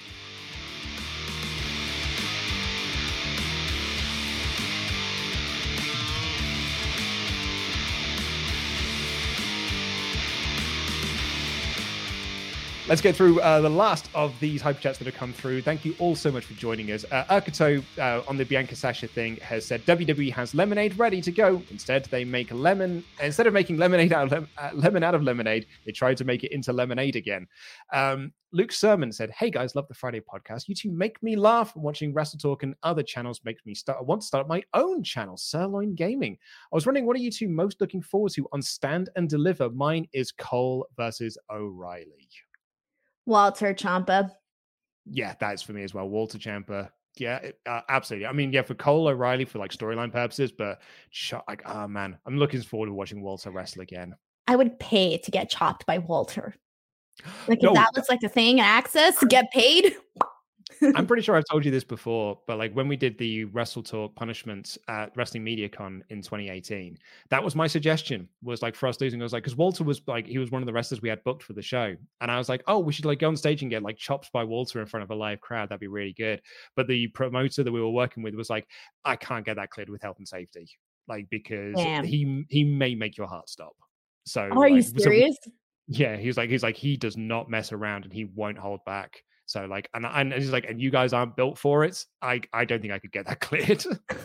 S10: Let's get through the last of these hyper chats that have come through. Thank you all so much for joining us. Urkato on the Bianca Sasha thing has said WWE has lemonade ready to go. Instead, they make instead of making lemon out of lemonade, they tried to make it into lemonade again. Luke Sermon said, "Hey guys, love the Friday podcast. You two make me laugh. Watching Wrestle Talk and other channels makes me want to start my own channel, Sirloin Gaming. I was wondering, what are you two most looking forward to on Stand and Deliver? Mine is Cole versus O'Reilly."
S11: Walter Ciampa.
S10: Yeah, that is for me as well. Walter Ciampa. Yeah, absolutely. I mean, yeah, for Cole O'Reilly for like storyline purposes, but like, oh man, I'm looking forward to watching Walter wrestle again.
S11: I would pay to get chopped by Walter. Like if that looks like a thing, access, get paid.
S10: I'm pretty sure I've told you this before, but like when we did the Wrestle Talk punishments at Wrestling MediaCon in 2018, that was my suggestion, was like for us losing. I was like, because Walter was like, he was one of the wrestlers we had booked for the show. And I was like, oh, we should like go on stage and get like chopped by Walter in front of a live crowd. That'd be really good. But the promoter that we were working with was like, I can't get that cleared with health and safety. Like, because he may make your heart stop. So
S11: are you serious?
S10: Yeah, he's like, he does not mess around and he won't hold back. So like, and he's like, and you guys aren't built for it. I don't think I could get that cleared.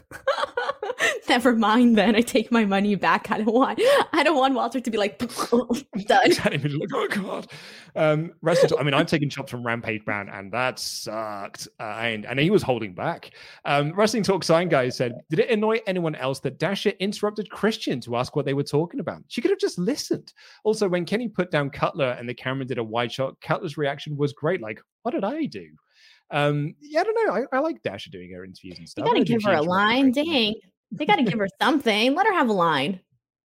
S11: Never mind then. I take my money back. I don't want Walter to be like, done.
S10: Oh God. I've taken chops from Rampage Brown and that sucked. And he was holding back. Wrestling Talk Sign Guy said, did it annoy anyone else that Dasha interrupted Christian to ask what they were talking about? She could have just listened. Also, when Kenny put down Cutler and the camera did a wide shot, Cutler's reaction was great. Like, what did I do? Yeah, I don't know. I like Dasha doing her interviews and stuff.
S11: You gotta give her a line. Dang. They got to give her something. Let her have a line.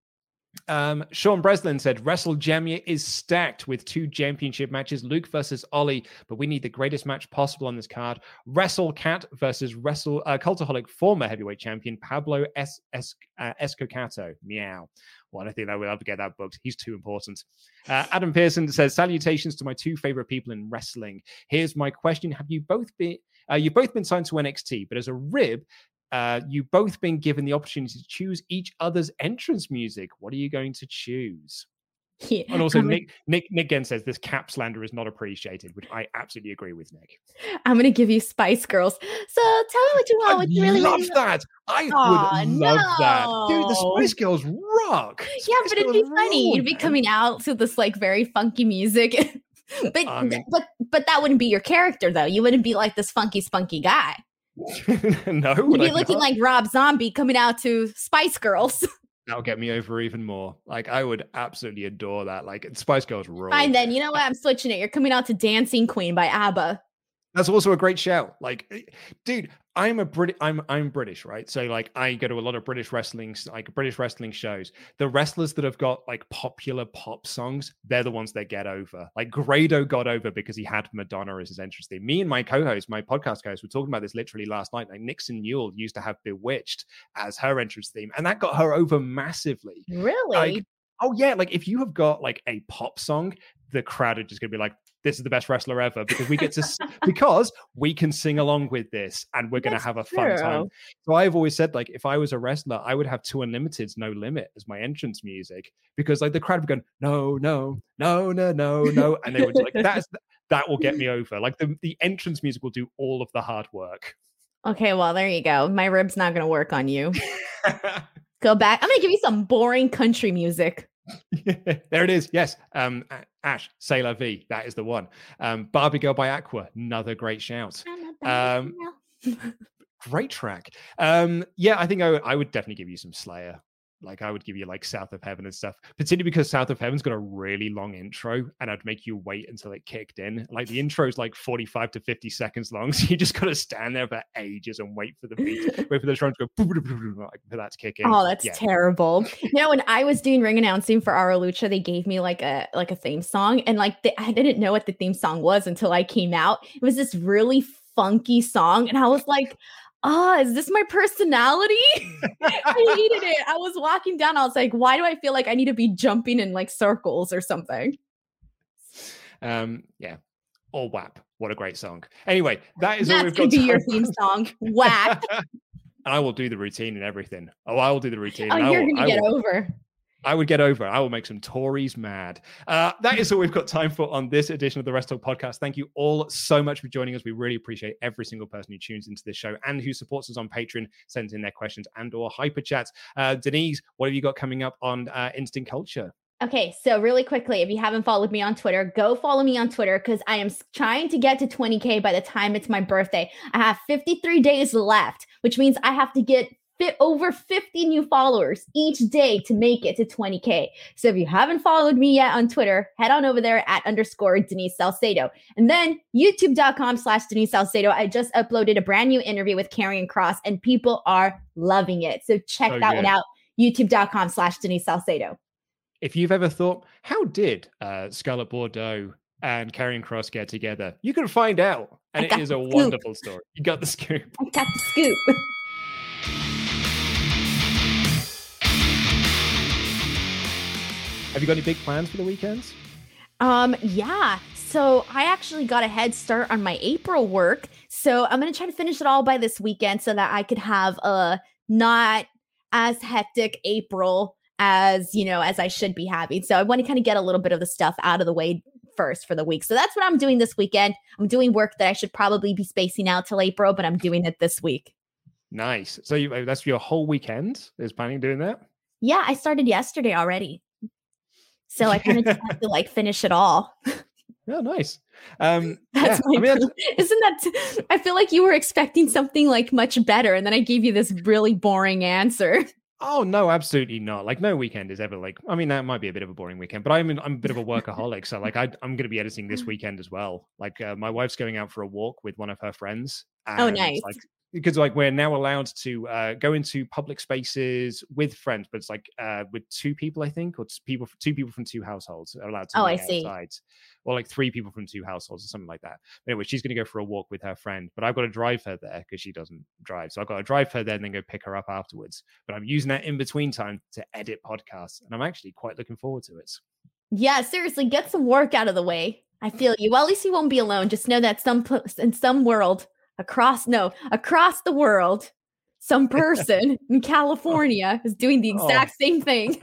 S10: Sean Breslin said, WrestleGemia is stacked with 2 championship matches, Luke versus Ollie, but we need the greatest match possible on this card. WrestleCat versus Cultaholic former heavyweight champion Pablo Escocato. Meow. Well, I think that we'll have to get that booked. He's too important. Adam Pearson says, salutations to my 2 favorite people in wrestling. Here's my question. Have you both been, you've both been signed to NXT, but as a rib, you've both been given the opportunity to choose each other's entrance music. What are you going to choose? Yeah. And also, Nick again says this cap slander is not appreciated, which I absolutely agree with, Nick.
S11: I'm going to give you Spice Girls. So tell me what you want. What you really
S10: love that. I would love that. Dude, the Spice Girls rock.
S11: Yeah, but it'd be funny. You'd be coming out to this like very funky music. but that wouldn't be your character, though. You wouldn't be like this funky, spunky guy.
S10: No,
S11: you'd be looking like Rob Zombie coming out to Spice Girls.
S10: That'll get me over even more. Like, I would absolutely adore that. Like, Spice Girls rule.
S11: Fine, then. You know what? I'm switching it. You're coming out to Dancing Queen by ABBA.
S10: That's also a great shout. Like, dude, I'm British, right? So like I go to a lot of British wrestling shows. The wrestlers that have got like popular pop songs, they're the ones that get over. Like Grado got over because he had Madonna as his entrance theme. Me and my co-host, my podcast co-host, were talking about this literally last night. Like Nixon Newell used to have Bewitched as her entrance theme, and that got her over massively.
S11: Really?
S10: Like, oh yeah, like if you have got like a pop song, the crowd are just gonna be like, this is the best wrestler ever because we get to because we can sing along with this and we're going to have a fun time. So I've always said, like, if I was a wrestler, I would have 2 Unlimited's No Limit as my entrance music because like the crowd would go, no, no, no, no, no, no. And they would like, that will get me over. Like the entrance music will do all of the hard work.
S11: Okay, well, there you go. My rib's not going to work on you. Go back. I'm going to give you some boring country music.
S10: There it is. Yes. Ash, C'est La Vie. That is the one. Barbie Girl by Aqua. Another great shout. Great track. Yeah, I think I would definitely give you some Slayer. Like I would give you like South of Heaven and stuff, particularly because South of Heaven's got a really long intro and I'd make you wait until it kicked in. Like the intro is like 45 to 50 seconds long. So you just got to stand there for ages and wait for the beat, wait for the drum to go, like, for that to kick in.
S11: Oh, that's terrible. When I was doing ring announcing for Ara Lucha, they gave me like a theme song and like I didn't know what the theme song was until I came out. It was this really funky song. And I was like, is this my personality? I hated it. I was walking down. I was like, why do I feel like I need to be jumping in like circles or something?
S10: Yeah. Or WAP. What a great song. Anyway, that's
S11: all we've got. That could be your theme song. WAP.
S10: I will do the routine and everything. I will do the routine.
S11: You're going to get over.
S10: I would get over. I will make some Tories mad. That is all we've got time for on this edition of the Rest Talk podcast. Thank you all so much for joining us. We really appreciate every single person who tunes into this show and who supports us on Patreon, sends in their questions and or hyper chats. Denise, what have you got coming up on Instant Culture?
S11: Okay, so really quickly, if you haven't followed me on Twitter, go follow me on Twitter because I am trying to get to 20K by the time it's my birthday. I have 53 days left, which means I have to get over 50 new followers each day to make it to 20K. So if you haven't followed me yet on Twitter, head on over there at _Denise Salcedo. And then youtube.com/Denise Salcedo. I just uploaded a brand new interview with Karrion Kross and people are loving it. So check that one out. youtube.com/Denise Salcedo.
S10: If you've ever thought, how did Scarlett Bordeaux and Karrion Kross get together? You can find out. And it is a wonderful story. You got the scoop.
S11: I got the scoop.
S10: Have you got any big plans for the weekends?
S11: Yeah. So I actually got a head start on my April work. So I'm going to try to finish it all by this weekend so that I could have a not as hectic April as I should be having. So I want to kind of get a little bit of the stuff out of the way first for the week. So that's what I'm doing this weekend. I'm doing work that I should probably be spacing out till April, but I'm doing it this week.
S10: Nice. So that's your whole weekend is planning on doing that?
S11: Yeah, I started yesterday already. So I kind of just have to finish it all.
S10: Oh, nice.
S11: Isn't that? I feel like you were expecting something much better, and then I gave you this really boring answer.
S10: Oh no, absolutely not. No weekend is ever that might be a bit of a boring weekend, but I'm a bit of a workaholic, so I'm going to be editing this weekend as well. My wife's going out for a walk with one of her friends.
S11: Oh, nice.
S10: Because we're now allowed to go into public spaces with friends, but it's with two people, I think, or two people from two households are allowed to meet outside. Or 3 people from 2 households or something like that. But anyway, she's going to go for a walk with her friend, but I've got to drive her there because she doesn't drive. So I've got to drive her there and then go pick her up afterwards. But I'm using that in between time to edit podcasts. And I'm actually quite looking forward to it.
S11: Yeah, seriously, get some work out of the way. I feel you. Well, at least you won't be alone. Just know that in some world, across the world, some person in California is doing the exact same thing.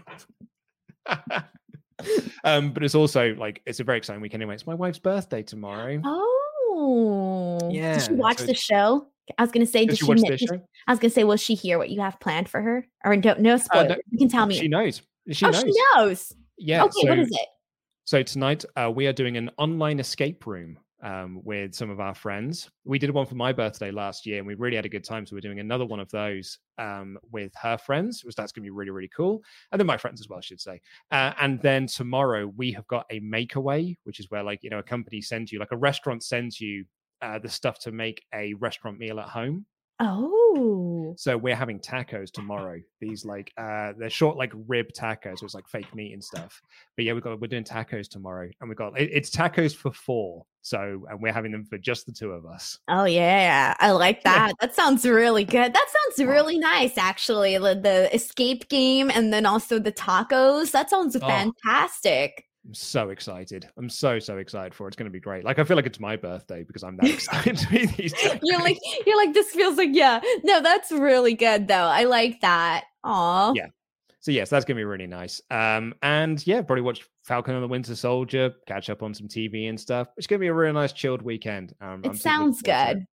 S10: But it's also it's a very exciting weekend anyway. It's my wife's birthday tomorrow.
S11: Oh,
S10: yeah.
S11: Did she watch the show? I was going to say, I was going to say, will she hear what you have planned for her? Or no spoilers.
S10: No,
S11: you can tell me.
S10: She knows.
S11: She knows.
S10: Yeah.
S11: Okay, what is it?
S10: So tonight we are doing an online escape room with some of our friends. We did one for my birthday last year and we really had a good time. So we're doing another one of those with her friends, which that's going to be really, really cool. And then my friends as well, I should say. And then tomorrow we have got a makeaway, which is where a company sends you, a restaurant sends you the stuff to make a restaurant meal at home.
S11: Oh.
S10: So we're having tacos tomorrow. These they're short rib tacos, so it's fake meat and stuff. But yeah, we're doing tacos tomorrow, and it's tacos for 4. So and we're having them for just the 2 of us.
S11: Oh yeah, I like that. That sounds really good. That sounds really nice, actually. The escape game and then also the tacos. That sounds fantastic.
S10: I'm so excited. I'm so excited for it. It's going to be great. I feel like it's my birthday because I'm that excited to be these days.
S11: You're like, this feels no, that's really good though. I like that. Aw.
S10: Yeah. So yes, that's going to be really nice. And yeah, probably watch Falcon and the Winter Soldier, catch up on some TV and stuff. It's going to be a really nice chilled weekend.
S11: It sounds good.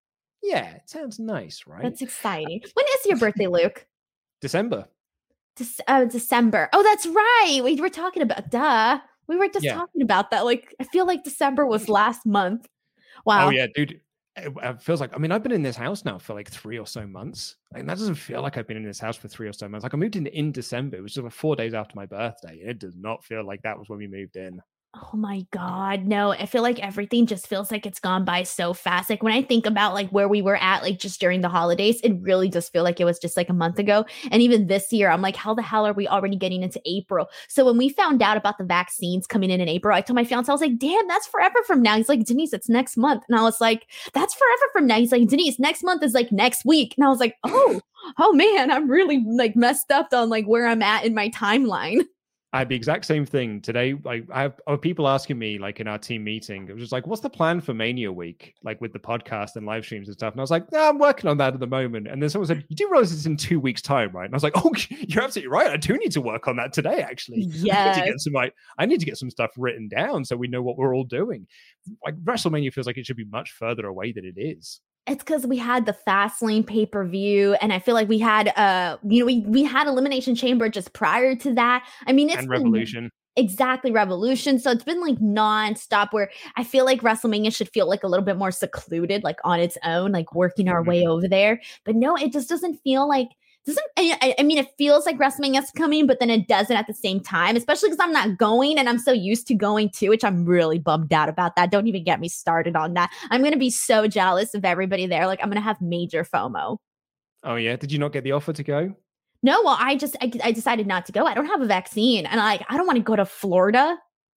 S10: Yeah, it sounds nice, right?
S11: That's exciting. When is your birthday, Luke?
S10: December.
S11: December. Oh, that's right. We were talking about, we were just talking about that. Like, I feel like December was last month. Wow.
S10: Oh, yeah, dude. It feels like, I mean, I've been in this house now for like 3 or so months. Like, that doesn't feel like I've been in this house for 3 or so months. Like, I moved in December, which was 4 days after my birthday. It does not feel like that was when we moved in.
S11: Oh my God. No, I feel like everything just feels like it's gone by so fast. Like when I think about like where we were at, like just during the holidays, it really does feel like it was just like a month ago. And even this year, I'm like, how the hell are we already getting into April? So when we found out about the vaccines coming in April, I told my fiance, I was like, damn, that's forever from now. He's like, Denise, it's next month. And I was like, that's forever from now. He's like, Denise, next month is like next week. And I was like, oh man, I'm really like messed up on like where I'm at in my timeline.
S10: I had the exact same thing today. Like I have people asking me, like in our team meeting, it was just like, "What's the plan for Mania Week?" Like with the podcast and live streams and stuff. And I was like, "No, I'm working on that at the moment." And then someone said, "You do realize it's in 2 weeks' time, right?" And I was like, "Oh, you're absolutely right. I do need to work on that today. Actually,
S11: yes.
S10: I need to get some stuff written down so we know what we're all doing." Like WrestleMania feels like it should be much further away than it is.
S11: It's because we had the Fastlane pay-per-view, and I feel like we had, we had Elimination Chamber just prior to that. I mean, it's
S10: Revolution.
S11: Exactly, Revolution. So it's been like nonstop where I feel like WrestleMania should feel like a little bit more secluded, like on its own, like working our way over there. But no, it just doesn't feel like. I mean, it feels like WrestleMania's coming, but then it doesn't at the same time, especially because I'm not going and I'm so used to going too, which I'm really bummed out about that. Don't even get me started on that. I'm going to be so jealous of everybody there. Like I'm going to have major FOMO. Oh
S10: yeah. Did you not get the offer to go?
S11: No, well, I decided not to go. I don't have a vaccine and I don't want to go to Florida.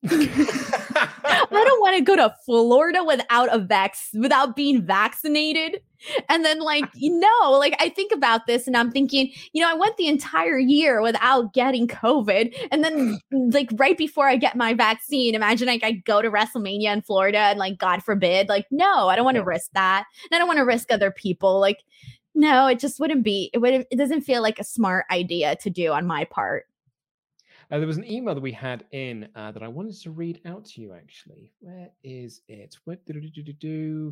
S11: I don't want to go to Florida without being vaccinated. And then like I think about this and I'm thinking, I went the entire year without getting COVID. And then like right before I get my vaccine, imagine like I go to WrestleMania in Florida and like, God forbid, like, no, I don't want to risk that. And I don't want to risk other people. Like, no, it just wouldn't be, it doesn't feel like a smart idea to do on my part.
S10: There was an email that we had in that I wanted to read out to you, actually. Where is it? What do?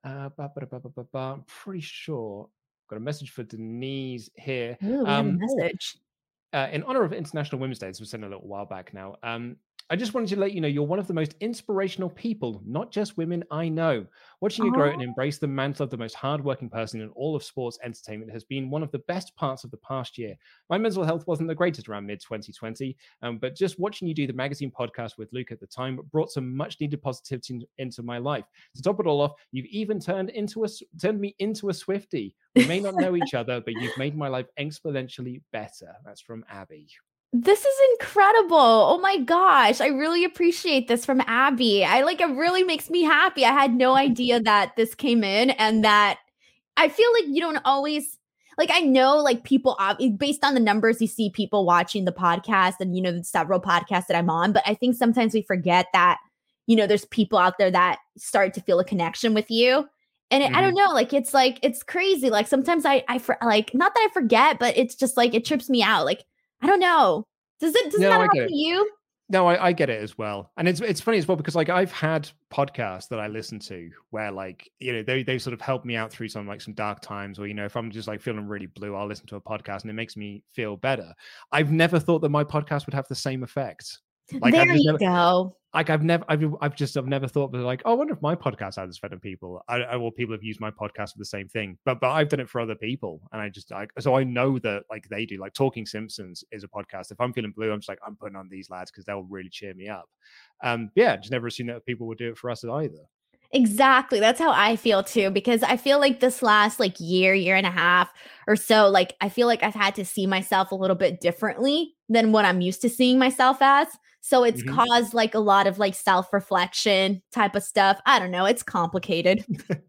S10: I'm pretty sure. Got a message for Denise here.
S11: Ooh, we have a message.
S10: In honor of International Women's Day, this was sent a little while back now. I just wanted to let you know you're one of the most inspirational people, not just women I know. Watching you grow and embrace the mantle of the most hardworking person in all of sports entertainment has been one of the best parts of the past year. My mental health wasn't the greatest around mid-2020, but just watching you do the magazine podcast with Luke at the time brought some much-needed positivity into my life. To top it all off, you've even turned me into a Swiftie. We may not know each other, but you've made my life exponentially better. That's from Abby.
S11: This is incredible. Oh my gosh. I really appreciate this from Abby. It really makes me happy. I had no idea that this came in and that I feel like you don't always I know like people based on the numbers, you see people watching the podcast and, the several podcasts that I'm on. But I think sometimes we forget that, there's people out there that start to feel a connection with you. And I don't know, it's crazy. Like sometimes I not that I forget, but it's just like, it trips me out. Like, I don't know. Does that happen to you?
S10: No, I get it as well. And it's funny as well because like I've had podcasts that I listen to where they sort of help me out through some dark times, or if I'm just like feeling really blue, I'll listen to a podcast and it makes me feel better. I've never thought that my podcast would have the same effect. Like,
S11: there you go.
S10: Like I've never thought, but like, oh, I wonder if my podcast has effect on people. Or people have used my podcast for the same thing, but I've done it for other people, and so I know that like they do. Like Talking Simpsons is a podcast. If I'm feeling blue, I'm just like, I'm putting on these lads because they'll really cheer me up. Just never assumed that people would do it for us either.
S11: Exactly. That's how I feel too, because I feel like this last year and a half or so, I feel like I've had to see myself a little bit differently than what I'm used to seeing myself as. So it's caused a lot of self-reflection type of stuff. I don't know. It's complicated.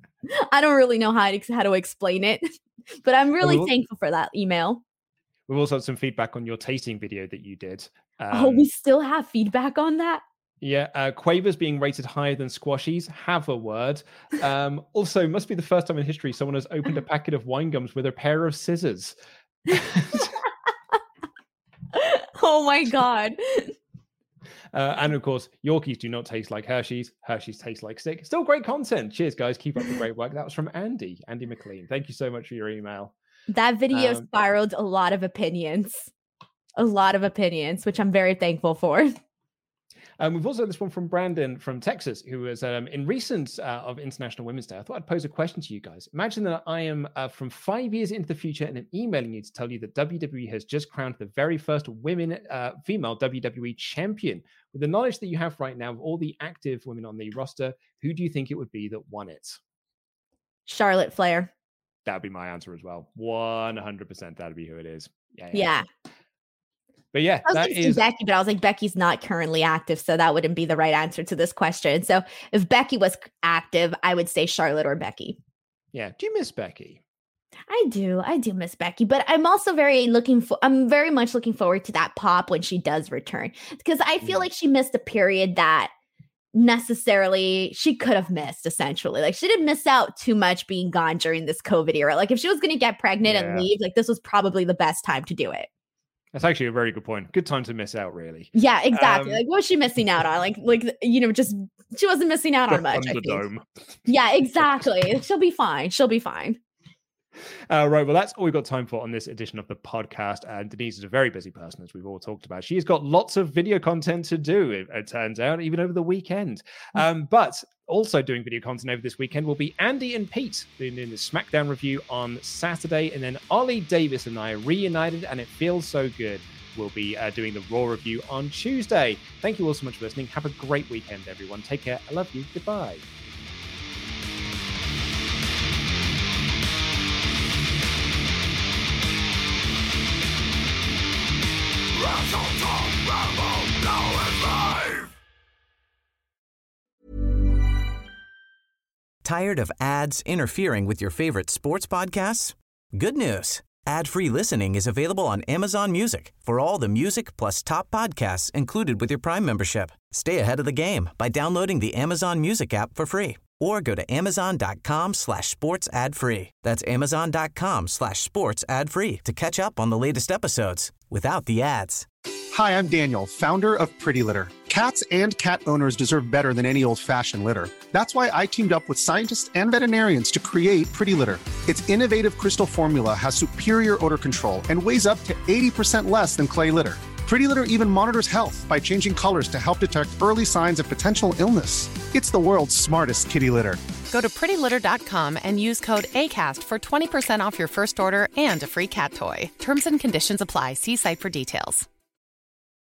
S11: I don't really know how to explain it, but I'm really thankful for that email.
S10: We've also had some feedback on your tasting video that you did.
S11: We still have feedback on that?
S10: Yeah, Quavers being rated higher than squashies. Have a word. Also, must be the first time in history someone has opened a packet of wine gums with a pair of scissors.
S11: Oh my God.
S10: And of course, Yorkies do not taste like Hershey's. Hershey's taste like sick. Still great content. Cheers, guys. Keep up the great work. That was from Andy McLean. Thank you so much for your email.
S11: That video spiraled a lot of opinions, which I'm very thankful for.
S10: We've also had this one from Brandon from Texas, who was in recent of International Women's Day. I thought I'd pose a question to you guys. Imagine that I am from 5 years into the future and I'm emailing you to tell you that WWE has just crowned the very first female WWE champion. With the knowledge that you have right now of all the active women on the roster, who do you think it would be that won it?
S11: Charlotte Flair.
S10: That would be my answer as well. 100%. That'd be who it is.
S11: Yeah.
S10: But yeah,
S11: I was thinking Becky, but I was like, Becky's not currently active, so that wouldn't be the right answer to this question. So if Becky was active, I would say Charlotte or Becky.
S10: Yeah. Do you miss Becky?
S11: I do miss Becky, but I'm also very much looking forward to that pop when she does return, because I feel like she missed a period that necessarily she could have missed. Essentially, like, she didn't miss out too much being gone during this COVID era. Like, if she was going to get pregnant and leave, like, this was probably the best time to do it.
S10: That's actually a very good point. Good time to miss out, really.
S11: Yeah, exactly. Like, what was she missing out on? Just she wasn't missing out on much. Yeah, exactly. She'll be fine.
S10: Right, well, that's all we've got time for on this edition of the podcast. And Denise is a very busy person, as we've all talked about. She's got lots of video content to do, it turns out, even over the weekend. But also doing video content over this weekend will be Andy and Pete doing the SmackDown review on Saturday. And then Ollie Davis and I are reunited, and it feels so good. We'll be doing the Raw review on Tuesday. Thank you all so much for listening. Have a great weekend, everyone. Take care. I love you. Goodbye.
S1: Tired of ads interfering with your favorite sports podcasts? Good news. Ad-free listening is available on Amazon Music for all the music plus top podcasts included with your Prime membership. Stay ahead of the game by downloading the Amazon Music app for free or go to amazon.com/sports ad free. That's amazon.com/sports ad free to catch up on the latest episodes without the ads.
S2: Hi, I'm Daniel, founder of Pretty Litter. Cats and cat owners deserve better than any old-fashioned litter. That's why I teamed up with scientists and veterinarians to create Pretty Litter. Its innovative crystal formula has superior odor control and weighs up to 80% less than clay litter. Pretty Litter even monitors health by changing colors to help detect early signs of potential illness. It's the world's smartest kitty litter.
S3: Go to prettylitter.com and use code ACAST for 20% off your first order and a free cat toy. Terms and conditions apply. See site for details.